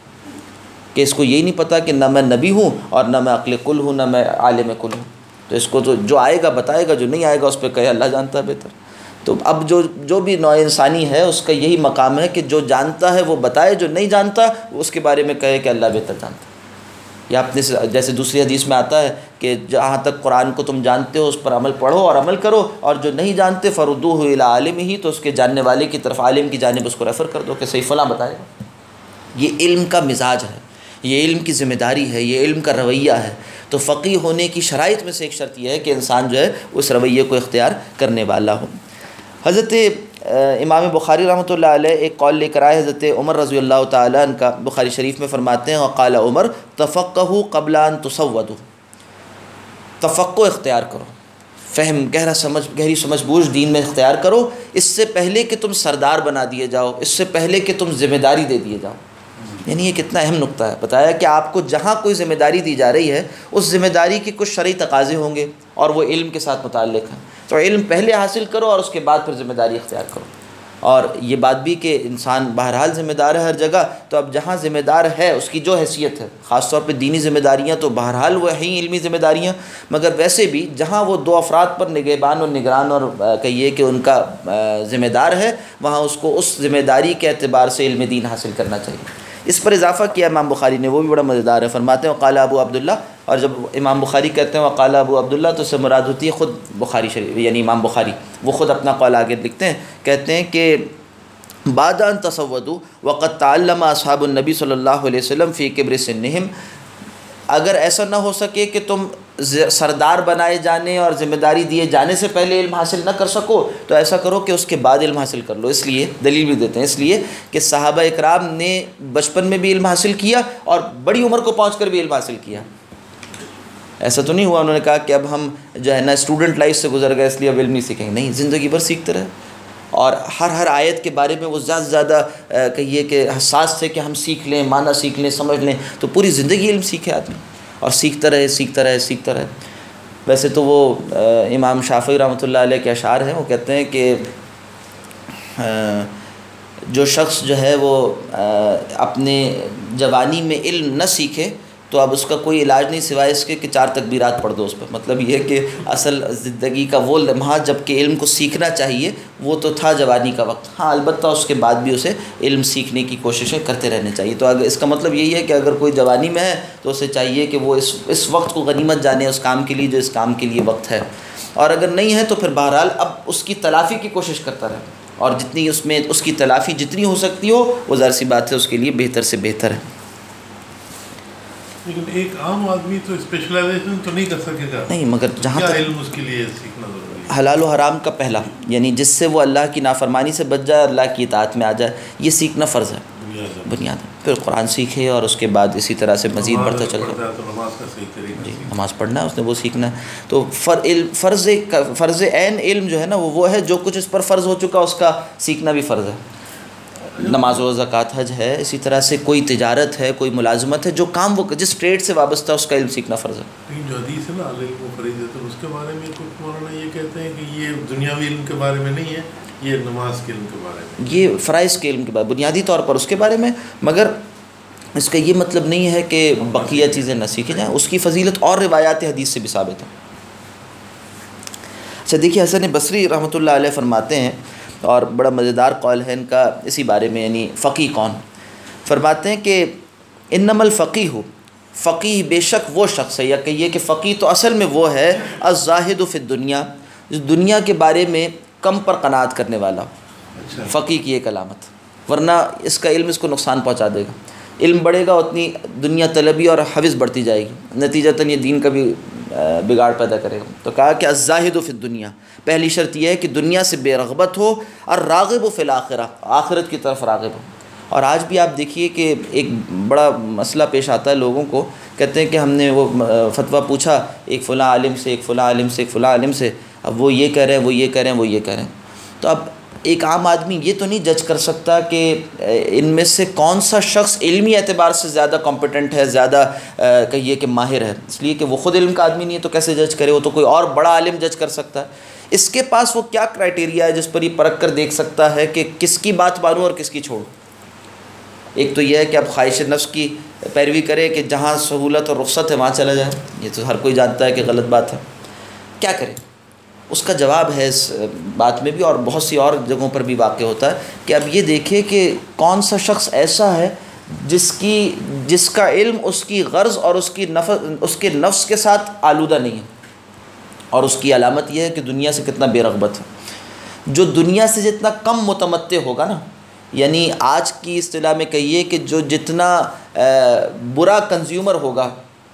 کہ اس کو یہی نہیں پتہ کہ نہ میں نبی ہوں اور نہ میں عقل کل ہوں, نہ میں عالم کل ہوں, تو اس کو تو جو آئے گا بتائے گا, جو نہیں آئے گا اس پہ کہے اللہ جانتا ہے بہتر. تو اب جو جو بھی نوع انسانی ہے اس کا یہی مقام ہے کہ جو جانتا ہے وہ بتائے, جو نہیں جانتا اس کے بارے میں کہے کہ اللہ بہتر جانتا ہے. یا اپنے سے, جیسے دوسری حدیث میں آتا ہے کہ جہاں تک قرآن کو تم جانتے ہو اس پر عمل پڑھو اور عمل کرو, اور جو نہیں جانتے فردوہ الی عالمہ, تو اس کے جاننے والے کی طرف, عالم کی جانب اس کو ریفر کر دو کہ صحیح فلاں بتائے گا. یہ علم کا مزاج ہے, یہ علم کی ذمہ داری ہے, یہ علم کا رویہ ہے. تو فقیہ ہونے کی شرائط میں سے ایک شرط یہ ہے کہ انسان جو ہے اس رویے کو اختیار کرنے والا ہو. حضرت امام بخاری رحمۃ اللہ علیہ ایک قول لے کر آئے حضرت عمر رضی اللہ تعالیٰ عنہ کا, بخاری شریف میں فرماتے ہیں وقال عمر تفقہوا قبل ان تسودوا, تفقہ اختیار کرو, فہم, گہرا سمجھ, گہری سمجھ بوجھ دین میں اختیار کرو, اس سے پہلے کہ تم سردار بنا دیے جاؤ, اس سے پہلے کہ تم ذمہ داری دے دیے جاؤ. یعنی یہ کتنا اہم نقطہ ہے. بتایا کہ آپ کو جہاں کوئی ذمہ داری دی جا رہی ہے اس ذمہ داری کے کچھ شرعی تقاضے ہوں گے اور وہ علم کے ساتھ متعلق ہیں, تو علم پہلے حاصل کرو اور اس کے بعد پھر ذمہ داری اختیار کرو. اور یہ بات بھی کہ انسان بہرحال ذمہ دار ہے ہر جگہ, تو اب جہاں ذمہ دار ہے اس کی جو حیثیت ہے, خاص طور پہ دینی ذمہ داریاں تو بہرحال وہ ہیں علمی ذمہ داریاں, مگر ویسے بھی جہاں وہ دو افراد پر نگہبان اور نگران اور کہیے کہ ان کا ذمہ دار ہے, وہاں اس کو اس ذمہ داری کے اعتبار سے علم دین حاصل کرنا چاہیے. اس پر اضافہ کیا امام بخاری نے, وہ بھی بڑا مزیدار ہے. فرماتے ہیں وقال ابو عبداللہ, اور جب امام بخاری کہتے ہیں وقال ابو عبداللہ تو اس سے مراد ہوتی ہے خود بخاری شریف, یعنی امام بخاری وہ خود اپنا قول آگے لکھتے ہیں, کہتے ہیں کہ بعد ان تسودوا وقد تعلم اصحاب النبی صلی اللہ علیہ وسلم فی کبر سنہم, اگر ایسا نہ ہو سکے کہ تم سردار بنائے جانے اور ذمہ داری دیے جانے سے پہلے علم حاصل نہ کر سکو, تو ایسا کرو کہ اس کے بعد علم حاصل کر لو. اس لیے دلیل بھی دیتے ہیں, اس لیے کہ صحابہ اکرام نے بچپن میں بھی علم حاصل کیا اور بڑی عمر کو پہنچ کر بھی علم حاصل کیا. ایسا تو نہیں ہوا انہوں نے کہا کہ اب ہم جو ہے نا اسٹوڈنٹ لائف سے گزر گئے اس لیے اب علم نہیں سیکھیں گے, نہیں, زندگی بھر سیکھتے رہے. اور ہر ہر آیت کے بارے میں وہ زیادہ سے زیادہ کہیے کہ حساس تھے کہ ہم سیکھ لیں, معنی سیکھ لیں, سمجھ لیں, تو پوری زندگی علم سیکھے آدمی اور سیکھتا رہے سیکھتا رہے سیکھتا رہے. ویسے تو وہ امام شافعی رحمۃ اللہ علیہ کے اشعار ہیں, وہ کہتے ہیں کہ جو شخص جو ہے وہ اپنے جوانی میں علم نہ سیکھے تو اب اس کا کوئی علاج نہیں سوائے اس کے کہ چار تکبیرات پڑھ دو اس پر. مطلب یہ کہ اصل زندگی کا وہ لمحہ جب کہ علم کو سیکھنا چاہیے وہ تو تھا جوانی کا وقت. ہاں البتہ اس کے بعد بھی اسے علم سیکھنے کی کوششیں کرتے رہنے چاہیے. تو اگر اس کا مطلب یہی ہے کہ اگر کوئی جوانی میں ہے تو اسے چاہیے کہ وہ اس اس وقت کو غنیمت جانے اس کام کے لیے جو اس کام کے لیے وقت ہے, اور اگر نہیں ہے تو پھر بہرحال اب اس کی تلافی کی کوشش کرتا رہے, اور جتنی اس میں اس کی تلافی جتنی ہو سکتی ہو وہ ظاہر سی بات ہے اس کے لیے بہتر سے بہتر ہے. لیکن ایک عام آدمی تو اسپیشلائزیشن تو نہیں کر سکے گا. نہیں، مگر جہاں کیا تک علم اس کے لیے سیکھنا ضروری ہے؟ حلال و حرام کا پہلا، یعنی جس سے وہ اللہ کی نافرمانی سے بچ جائے، اللہ کی اطاعت میں آ جائے، یہ سیکھنا فرض ہے، بنیاد. پھر قرآن سیکھے اور اس کے بعد اسی طرح سے مزید بڑھتا چل جائے. نماز کا صحیح طریقہ جی، نماز پڑھنا ہے اس نے، وہ سیکھنا ہے. تو فر علم فرض فرض عین علم جو ہے نا، وہ وہ ہے جو کچھ اس پر فرض ہو چکا اس کا سیکھنا بھی فرض ہے. نماز و زکوٰۃ حج ہے، اسی طرح سے کوئی تجارت ہے، کوئی ملازمت ہے، جو کام وہ جس ٹریڈ سے وابستہ ہے اس کا علم سیکھنا فرض ہے. لیکن جو حدیث ہے نا العلم فریضۃ، اس کے بارے میں کچھ مولانا یہ کہتے ہیں کہ یہ دنیاوی علم کے بارے میں نہیں ہے، یہ نماز کے علم کے بارے میں، یہ فرائض کے علم کے بارے بنیادی طور پر اس کے بارے میں، مگر اس کا یہ مطلب نہیں ہے کہ بقیہ چیزیں نہ سیکھی جائیں. اس کی فضیلت اور روایات حدیث سے بھی ثابت ہے. اچھا دیکھیے، حسن بصری رحمۃ اللہ علیہ فرماتے ہیں، اور بڑا مزیدار قول ہے ان کا اسی بارے میں، یعنی فقی کون. فرماتے ہیں کہ انما الفقیہ، فقیہ بے شک وہ شخص ہے، یا کہیے کہ فقیہ تو اصل میں وہ ہے الزاہد فی الدنیا، جو دنیا کے بارے میں کم پر قناعت کرنے والا. فقیہ کی ایک علامت، ورنہ اس کا علم اس کو نقصان پہنچا دے گا. علم بڑھے گا اتنی دنیا طلبی اور حوث بڑھتی جائے گی، نتیجتاً یہ دین کا بھی بگاڑ پیدا کرے گا. تو کہا کہ الزاہد فی الدنیا، پہلی شرط یہ ہے کہ دنیا سے بے رغبت ہو، اور راغب فی الآخرہ، آخرت کی طرف راغب ہو. اور آج بھی آپ دیکھیے کہ ایک بڑا مسئلہ پیش آتا ہے لوگوں کو، کہتے ہیں کہ ہم نے وہ فتویٰ پوچھا ایک فلاں عالم سے، ایک فلاں عالم سے، ایک فلاں عالم سے، اب وہ یہ کہہ رہے ہیں، وہ یہ کہہ رہے ہیں، وہ یہ کہہ رہے ہیں. تو اب ایک عام آدمی یہ تو نہیں جج کر سکتا کہ ان میں سے کون سا شخص علمی اعتبار سے زیادہ کمپیٹنٹ ہے، زیادہ کہیے کہ ماہر ہے، اس لیے کہ وہ خود علم کا آدمی نہیں ہے تو کیسے جج کرے. وہ تو کوئی اور بڑا عالم جج کر سکتا ہے. اس کے پاس وہ کیا کرائٹیریا ہے جس پر یہ پرکھ کر دیکھ سکتا ہے کہ کس کی بات مانوں اور کس کی چھوڑوں. ایک تو یہ ہے کہ اب خواہش نفس کی پیروی کرے کہ جہاں سہولت اور رخصت ہے وہاں چلا جائے. یہ تو ہر کوئی جانتا ہے کہ غلط بات ہے. کیا کرے؟ اس کا جواب ہے اس بات میں بھی اور بہت سی اور جگہوں پر بھی واقع ہوتا ہے کہ اب یہ دیکھے کہ کون سا شخص ایسا ہے جس کی جس کا علم اس کی غرض اور اس کی نفس اس کے نفس کے ساتھ آلودہ نہیں ہے. اور اس کی علامت یہ ہے کہ دنیا سے کتنا بے رغبت ہے. جو دنیا سے جتنا کم متمتع ہوگا نا، یعنی آج کی اصطلاح میں کہیے کہ جو جتنا برا کنزیومر ہوگا،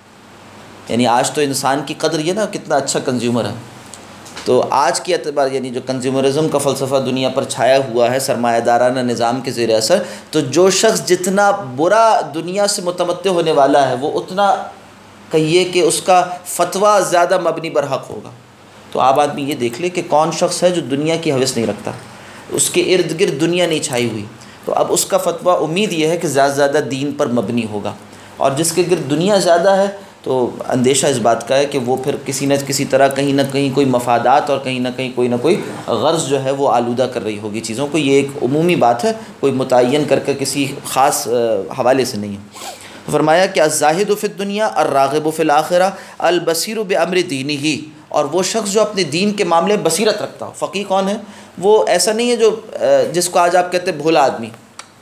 یعنی آج تو انسان کی قدر یہ نا کتنا اچھا کنزیومر ہے. تو آج کی اعتبار یعنی جو کنزیومرزم کا فلسفہ دنیا پر چھایا ہوا ہے سرمایہ دارانہ نظام کے زیر اثر، تو جو شخص جتنا برا دنیا سے متمتع ہونے والا ہے وہ اتنا کہیے کہ اس کا فتویٰ زیادہ مبنی بر حق ہوگا. تو آپ آدمی یہ دیکھ لے کہ کون شخص ہے جو دنیا کی حوث نہیں رکھتا، اس کے ارد گرد دنیا نہیں چھائی ہوئی، تو اب اس کا فتویٰ امید یہ ہے کہ زیادہ زیادہ دین پر مبنی ہوگا. اور جس کے گرد دنیا زیادہ ہے تو اندیشہ اس بات کا ہے کہ وہ پھر کسی نہ کسی طرح کہیں نہ کہیں کوئی مفادات اور کہیں نہ کہیں کوئی نہ کوئی غرض جو ہے وہ آلودہ کر رہی ہوگی چیزوں کو. یہ ایک عمومی بات ہے، کوئی متعین کر کے کسی خاص حوالے سے نہیں ہے. فرمایا کہ الزاہد فی الدنیا الراغب فی الآخرہ البصیر بامر دینہ، اور وہ شخص جو اپنے دین کے معاملے میں بصیرت رکھتا ہو. فقیہ کون ہے؟ وہ ایسا نہیں ہے جو جس کو آج آپ کہتے ہیں بھولا آدمی.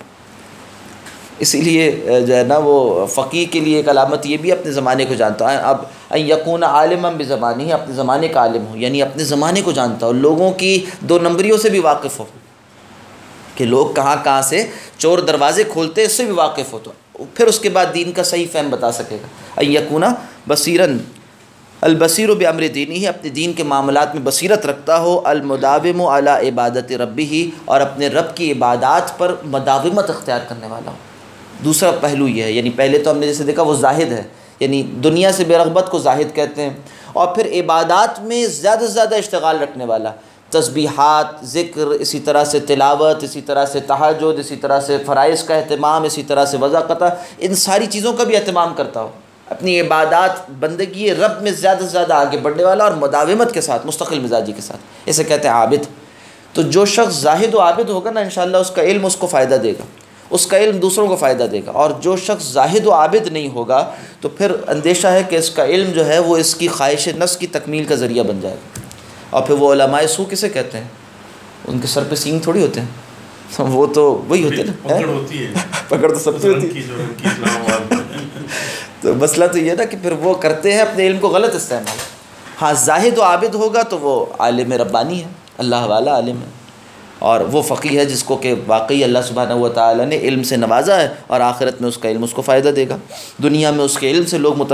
اسی لیے جو ہے نا وہ فقیہ کے لیے ایک علامت یہ بھی اپنے زمانے کو جانتا ہے. اب ان یکون عالما بزمانہ، اپنے زمانے کا عالم ہو، یعنی اپنے زمانے کو جانتا ہو، لوگوں کی دو نمبریوں سے بھی واقف ہو کہ لوگ کہاں کہاں سے چور دروازے کھولتے اس سے بھی واقف ہو، تو پھر اس کے بعد دین کا صحیح فہم بتا سکے گا. ان یکون بصیراً البصیر بامر دینہ، اپنے دین کے معاملات میں بصیرت رکھتا ہو، المداوم علی عبادت ربہ، اور اپنے رب کی عبادات پر مداومت اختیار کرنے والا ہو. دوسرا پہلو یہ ہے، یعنی پہلے تو ہم نے جیسے دیکھا وہ زاہد ہے، یعنی دنیا سے بے رغبت کو زاہد کہتے ہیں، اور پھر عبادات میں زیادہ سے زیادہ اشتغال رکھنے والا، تسبیحات، ذکر، اسی طرح سے تلاوت، اسی طرح سے تہجد، اسی طرح سے فرائض کا اہتمام، اسی طرح سے وضع قطع، ان ساری چیزوں کا بھی اہتمام کرتا ہو. اپنی عبادات بندگی رب میں زیادہ سے زیادہ آگے بڑھنے والا اور مداومت کے ساتھ، مستقل مزاجی کے ساتھ، اسے کہتے ہیں عابد. تو جو شخص زاہد و عابد ہوگا نا، انشاءاللہ اس کا علم اس کو فائدہ دے گا، اس کا علم دوسروں کو فائدہ دے گا. اور جو شخص زاہد و عابد نہیں ہوگا تو پھر اندیشہ ہے کہ اس کا علم جو ہے وہ اس کی خواہش نفس کی تکمیل کا ذریعہ بن جائے گا. اور پھر وہ علماء سو کسے کہتے ہیں؟ ان کے سر پہ سینگ تھوڑی ہوتے ہیں، وہ تو وہی ہوتے ہیں نا، پکڑ ہوتی ہے، پکڑ تو سب سے ہوتی ہے. تو مسئلہ تو یہ نا کہ پھر وہ کرتے ہیں اپنے علم کو غلط استعمال. ہاں زاہد و عابد ہوگا تو وہ عالم ربانی ہے، اللہ والا عالم ہے. اور وہ فقیہ ہے جس کو کہ واقعی اللہ سبحانہ و تعالیٰ نے علم سے نوازا ہے، اور آخرت میں اس کا علم اس کو فائدہ دے گا، دنیا میں اس کے علم سے لوگ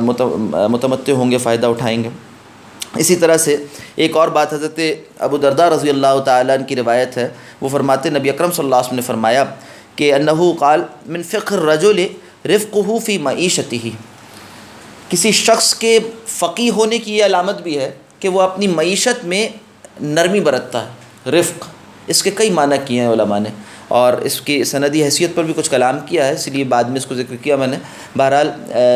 متمتع ہوں گے، فائدہ اٹھائیں گے۔ اسی طرح سے ایک اور بات حضرت ابو درداء رضی اللہ تعالیٰ عنہ کی روایت ہے، وہ فرماتے نبی اکرم صلی اللہ علیہ وسلم نے فرمایا کہ انہ قال من فقہ الرجل رفقہ فی معیشتہ، کسی شخص کے فقیہ ہونے کی یہ علامت بھی ہے کہ وہ اپنی معیشت میں نرمی برتتا ہے۔ رفق اس کے کئی معنی کیے ہیں علماء نے، اور اس کی سندی حیثیت پر بھی کچھ کلام کیا ہے، اس لیے بعد میں اس کو ذکر کیا میں نے۔ بہرحال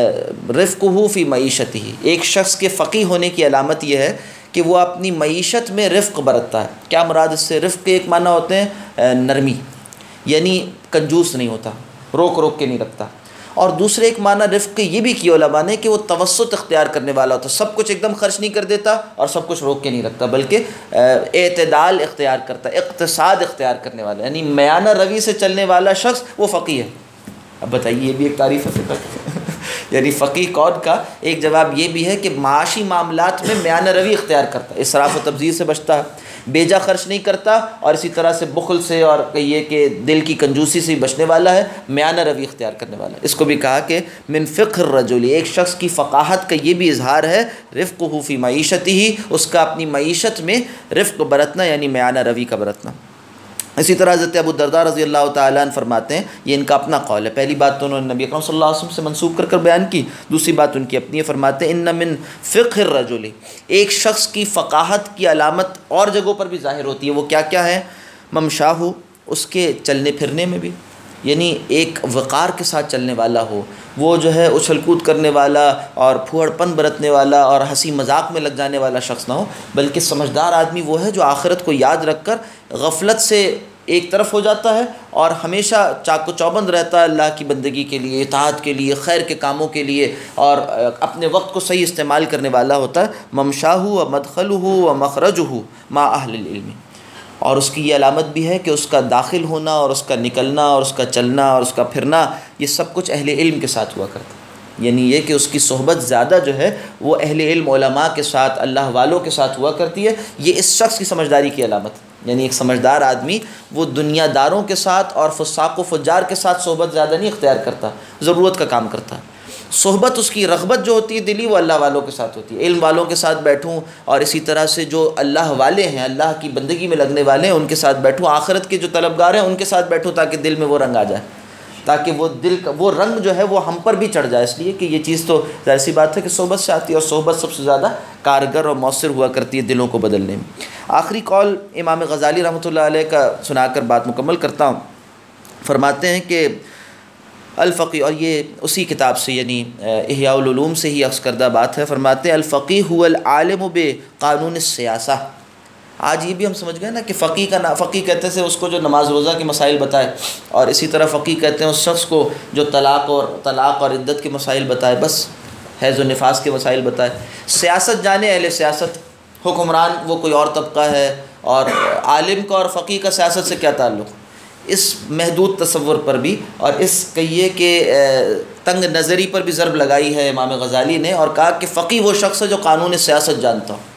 رفقہ فی معیشتہ، ایک شخص کے فقیہ ہونے کی علامت یہ ہے کہ وہ اپنی معیشت میں رفق برتتا ہے۔ کیا مراد اس سے؟ رفق کے ایک معنی ہوتے ہیں نرمی، یعنی کنجوس نہیں ہوتا، روک روک کے نہیں رکھتا، اور دوسرے ایک معنی رفق کے یہ بھی کیا علماء نے کہ وہ توسط اختیار کرنے والا ہوتا، سب کچھ ایک دم خرچ نہیں کر دیتا اور سب کچھ روک کے نہیں رکھتا، بلکہ اعتدال اختیار کرتا، اقتصاد اختیار کرنے والا، یعنی میانہ روی سے چلنے والا شخص وہ فقیہ ہے۔ اب بتائیے، یہ بھی ایک تعریف ہے فقہ یعنی فقیہ کون کا ایک جواب یہ بھی ہے کہ معاشی معاملات میں میانہ روی اختیار کرتا ہے، اسراف و تبذیر سے بچتا ہے، بیجا خرچ نہیں کرتا، اور اسی طرح سے بخل سے اور کہیے کہ دل کی کنجوسی سے بچنے والا ہے، میانہ روی اختیار کرنے والا ہے۔ اس کو بھی کہا کہ من فقہ الرجل، ایک شخص کی فقاہت کا یہ بھی اظہار ہے رفقہ فی معیشتہ، اس کا اپنی معیشت میں رفق برتنا یعنی میانہ روی کا برتنا۔ اسی طرح حضرت ابو درداء رضی اللہ تعالیٰ عنہ فرماتے ہیں، یہ ان کا اپنا قول ہے، پہلی بات تو انہوں نے نبی اکرم صلی اللہ علیہ وسلم سے منسوب کر کر بیان کی، دوسری بات ان کی اپنی ہے، فرماتے ہیں ان من فقہ الرجل، ایک شخص کی فقاہت کی علامت اور جگہوں پر بھی ظاہر ہوتی ہے، وہ کیا کیا ہے؟ ممشاہ، اس کے چلنے پھرنے میں بھی، یعنی ایک وقار کے ساتھ چلنے والا ہو، وہ جو ہے اچھل کود کرنے والا اور پھوڑ پن برتنے والا اور ہنسی مذاق میں لگ جانے والا شخص نہ ہو، بلکہ سمجھدار آدمی وہ ہے جو آخرت کو یاد رکھ کر غفلت سے ایک طرف ہو جاتا ہے اور ہمیشہ چاق و چوبند رہتا ہے اللہ کی بندگی کے لیے، اطاعت کے لیے، خیر کے کاموں کے لیے، اور اپنے وقت کو صحیح استعمال کرنے والا ہوتا ہے۔ ممشاہ و مدخلہ و مخرجہ مع اہل العلم، اور اس کی یہ علامت بھی ہے کہ اس کا داخل ہونا اور اس کا نکلنا اور اس کا چلنا اور اس کا پھرنا یہ سب کچھ اہل علم کے ساتھ ہوا کرتا ہے، یعنی یہ کہ اس کی صحبت زیادہ جو ہے وہ اہل علم علماء کے ساتھ، اللہ والوں کے ساتھ ہوا کرتی ہے۔ یہ اس شخص کی سمجھداری کی علامت ہے، یعنی ایک سمجھدار آدمی وہ دنیا داروں کے ساتھ اور فساق و فجار کے ساتھ صحبت زیادہ نہیں اختیار کرتا، ضرورت کا کام کرتا ہے۔ صحبت اس کی رغبت جو ہوتی ہے دلی، وہ اللہ والوں کے ساتھ ہوتی ہے، علم والوں کے ساتھ بیٹھوں، اور اسی طرح سے جو اللہ والے ہیں، اللہ کی بندگی میں لگنے والے ہیں، ان کے ساتھ بیٹھوں، آخرت کے جو طلبگار ہیں ان کے ساتھ بیٹھوں، تاکہ دل میں وہ رنگ آ جائے، تاکہ وہ دل کا وہ رنگ جو ہے وہ ہم پر بھی چڑھ جائے، اس لیے کہ یہ چیز تو ظاہر سی بات ہے کہ صحبت سے آتی ہے، اور صحبت سب سے زیادہ کارگر اور مؤثر ہوا کرتی ہے دلوں کو بدلنے میں۔ آخری قول امام غزالی رحمۃ اللہ علیہ کا سنا کر بات مکمل کرتا ہوں، فرماتے ہیں کہ الفقی، اور یہ اسی کتاب سے یعنی احیاء العلوم سے ہی اخذ کردہ بات ہے، فرماتے ہیں الفقی هو العالم بقانون السیاسہ۔ آج یہ بھی ہم سمجھ گئے نا کہ فقی کا نا فقی کہتے ہیں اس کو جو نماز روزہ کے مسائل بتائے، اور اسی طرح فقی کہتے ہیں اس شخص کو جو طلاق اور طلاق اور عدت کے مسائل بتائے، بس حیض و نفاس کے مسائل بتائے۔ سیاست جانے اہل سیاست، حکمران وہ کوئی اور طبقہ ہے، اور عالم کا اور فقی کا سیاست سے کیا تعلق؟ اس محدود تصور پر بھی اور اس کہیے کہ تنگ نظری پر بھی ضرب لگائی ہے امام غزالی نے، اور کہا کہ فقی وہ شخص ہے جو قانون سیاست جانتا ہو،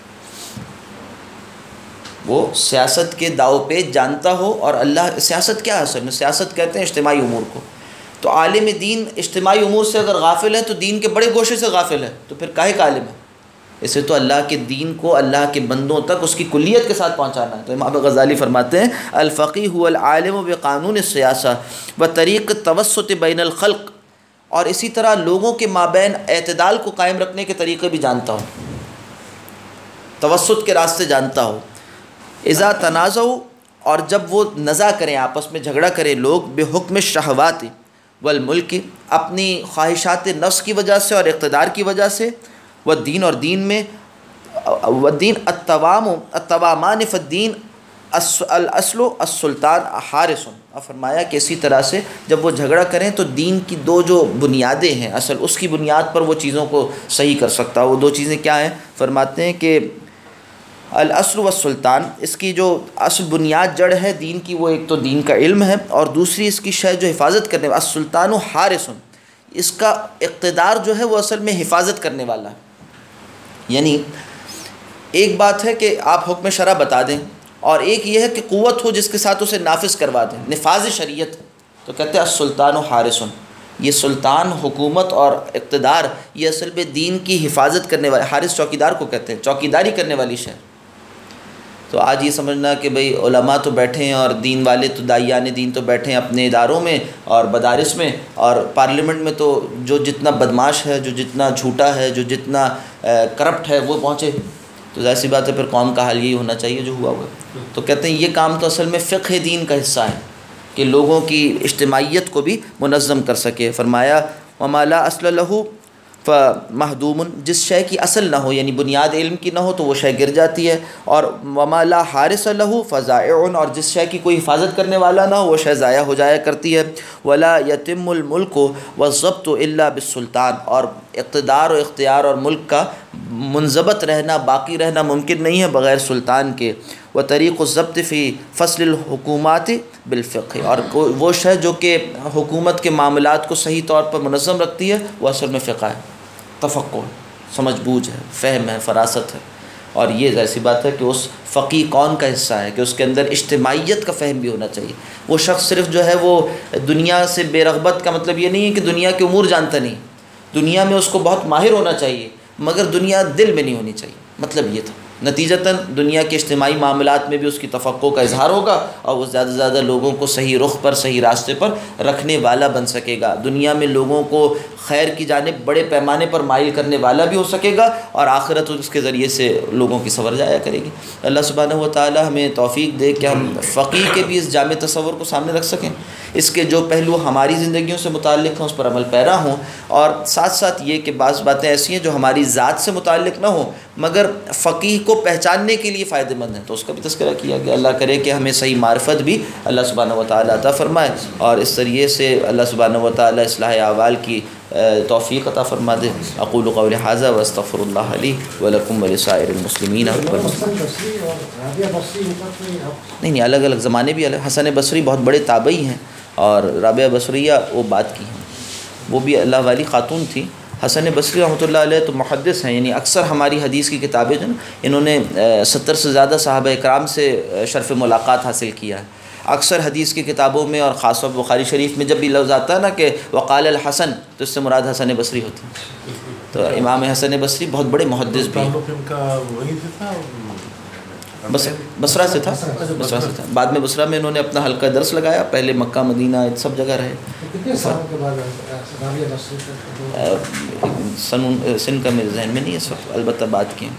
وہ سیاست کے داؤ پیچ جانتا ہو، اور اللہ سیاست کیا ہے اصل میں؟ سیاست کہتے ہیں اجتماعی امور کو، تو عالم دین اجتماعی امور سے اگر غافل ہے تو دین کے بڑے گوشے سے غافل ہے، تو پھر کاہے کا عالم ہے؟ اسے تو اللہ کے دین کو اللہ کے بندوں تک اس کی کلیت کے ساتھ پہنچانا ہے۔ تو امام غزالی فرماتے ہیں الفقی هو العالم بقانون السیاسہ وطریق التوسط بین الخلق، اور اسی طرح لوگوں کے مابین اعتدال کو قائم رکھنے کے طریقے بھی جانتا ہو، توسط کے راستے جانتا ہو۔ اذا تنازعوا، اور جب وہ نزاع کریں، آپس میں جھگڑا کریں لوگ، بحکم الشہوات والملک، اپنی خواہشات نفس کی وجہ سے اور اقتدار کی وجہ سے، والدین، اور دین میں، والدین التوام التوامان فالدین الاصل السلطان حارس، اور فرمایا کہ اسی طرح سے جب وہ جھگڑا کریں تو دین کی دو جو بنیادیں ہیں، اصل اس کی بنیاد پر وہ چیزوں کو صحیح کر سکتا۔ وہ دو چیزیں کیا ہیں؟ فرماتے ہیں کہ الاصل والسلطان، اس کی جو اصل بنیاد جڑ ہے دین کی، وہ ایک تو دین کا علم ہے، اور دوسری اس کی شے جو حفاظت کرنے والا، السلطان حارس، اس کا اقتدار جو ہے وہ اصل میں حفاظت کرنے والا ہے۔ یعنی ایک بات ہے کہ آپ حکم شرع بتا دیں اور ایک یہ ہے کہ قوت ہو جس کے ساتھ اسے نافذ کروا دیں، نفاذ شریعت. تو کہتے ہیں السلطان و حارثن، یہ سلطان، حکومت اور اقتدار یہ اصل میں دین کی حفاظت کرنے والے، حارث چوکیدار کو کہتے ہیں، چوکیداری کرنے والی شے. تو آج یہ سمجھنا کہ بھئی علماء تو بیٹھے ہیں اور دین والے تو داعیان دین تو بیٹھے ہیں اپنے اداروں میں اور مدارس میں، اور پارلیمنٹ میں تو جو جتنا بدماش ہے، جو جتنا جھوٹا ہے، جو جتنا کرپٹ ہے وہ پہنچے. تو ظاہر سی بات ہے پھر قوم کا حال یہی ہونا چاہیے جو ہوا ہوا ہے. تو کہتے ہیں یہ کام تو اصل میں فقہ دین کا حصہ ہے کہ لوگوں کی اجتماعیت کو بھی منظم کر سکے. فرمایا وما لا اصل لہ فمہدوم، جس شے کی اصل نہ ہو یعنی بنیاد علم کی نہ ہو تو وہ شے گر جاتی ہے. اور وما لا حارس لہ فضائع، اور جس شے کی کوئی حفاظت کرنے والا نہ ہو وہ شے ضائع ہو جایا کرتی ہے. ولا یتم الملک والضبط الا بالسلطان، اور اقتدار و اختیار اور ملک کا منضبط رہنا، باقی رہنا ممکن نہیں ہے بغیر سلطان کے. وطریق الضبط فی فصل الحکومات بالفقہ، اور وہ شے جو کہ حکومت کے معاملات کو صحیح طور پر منظم رکھتی ہے وہ اصل میں فقہ ہے، تفقہ ہے، سمجھ بوجھ ہے، فہم ہے، فراست ہے. اور یہ ظاہر سی بات ہے کہ اس فقیہ کون کا حصہ ہے کہ اس کے اندر اجتماعیت کا فہم بھی ہونا چاہیے. وہ شخص صرف جو ہے وہ دنیا سے بے رغبت کا مطلب یہ نہیں ہے کہ دنیا کے امور جانتا نہیں، دنیا میں اس کو بہت ماہر ہونا چاہیے مگر دنیا دل میں نہیں ہونی چاہیے. مطلب یہ تھا نتیجتاً دنیا کے اجتماعی معاملات میں بھی اس کی تفقہ کا اظہار ہوگا اور وہ زیادہ سے زیادہ لوگوں کو صحیح رخ پر، صحیح راستے پر رکھنے والا بن سکے گا. دنیا میں لوگوں کو خیر کی جانب بڑے پیمانے پر مائل کرنے والا بھی ہو سکے گا، اور آخرت اس کے ذریعے سے لوگوں کی سنور جایا کرے گی. اللہ سبحانہ و تعالی ہمیں توفیق دے کہ ہم فقیہ کے بھی اس جامع تصور کو سامنے رکھ سکیں، اس کے جو پہلو ہماری زندگیوں سے متعلق ہیں اس پر عمل پیرا ہوں، اور ساتھ ساتھ یہ کہ بعض باتیں ایسی ہیں جو ہماری ذات سے متعلق نہ ہوں مگر فقیہ کو پہچاننے کے لیے فائدہ مند ہیں، تو اس کا بھی تذکرہ کیا گیا. اللہ کرے کہ ہمیں صحیح معرفت بھی اللہ سبحانہ و تعالی عطا فرمائے، اور اس ذریعے سے اللہ سبحانہ و تعالی اصلاح اعمال کی توفیق عطا فرما دے. اقول قولی ھذا واستغفر اللہ لی ولکم ولسائر المسلمین. نہیں نہیں الگ الگ زمانے بھی الگ. حسن بصری بہت بڑے تابعی ہیں، اور رابعہ بصریہ وہ بات کی ہیں، وہ بھی اللہ والی خاتون تھی. حسن بصری رحمۃ اللہ علیہ تو محدث ہیں، یعنی اکثر ہماری حدیث کی کتابیں جو نا انہوں نے ستر سے زیادہ صحابہ اکرام سے شرف ملاقات حاصل کیا ہے. اکثر حدیث کی کتابوں میں اور خاص طور پر بخاری شریف میں جب بھی لفظ آتا ہے نا کہ وقال الحسن تو اس سے مراد حسن بصری ہوتی ہے. تو امام حسن بصری بہت بڑے محدث بھی ہیں. بس بصرہ سے تھا، بصرہ سے تھا. بعد میں بصرہ میں انہوں نے اپنا حلقہ درس لگایا، پہلے مکہ مدینہ سب جگہ رہے. سن سن کا میرے ذہن میں نہیں ہے اس وقت، البتہ بات کی.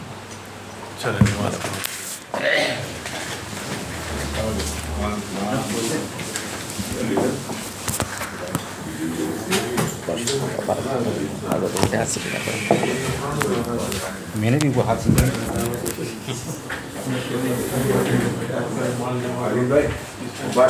میں نے بھی وہ ہاتھ سے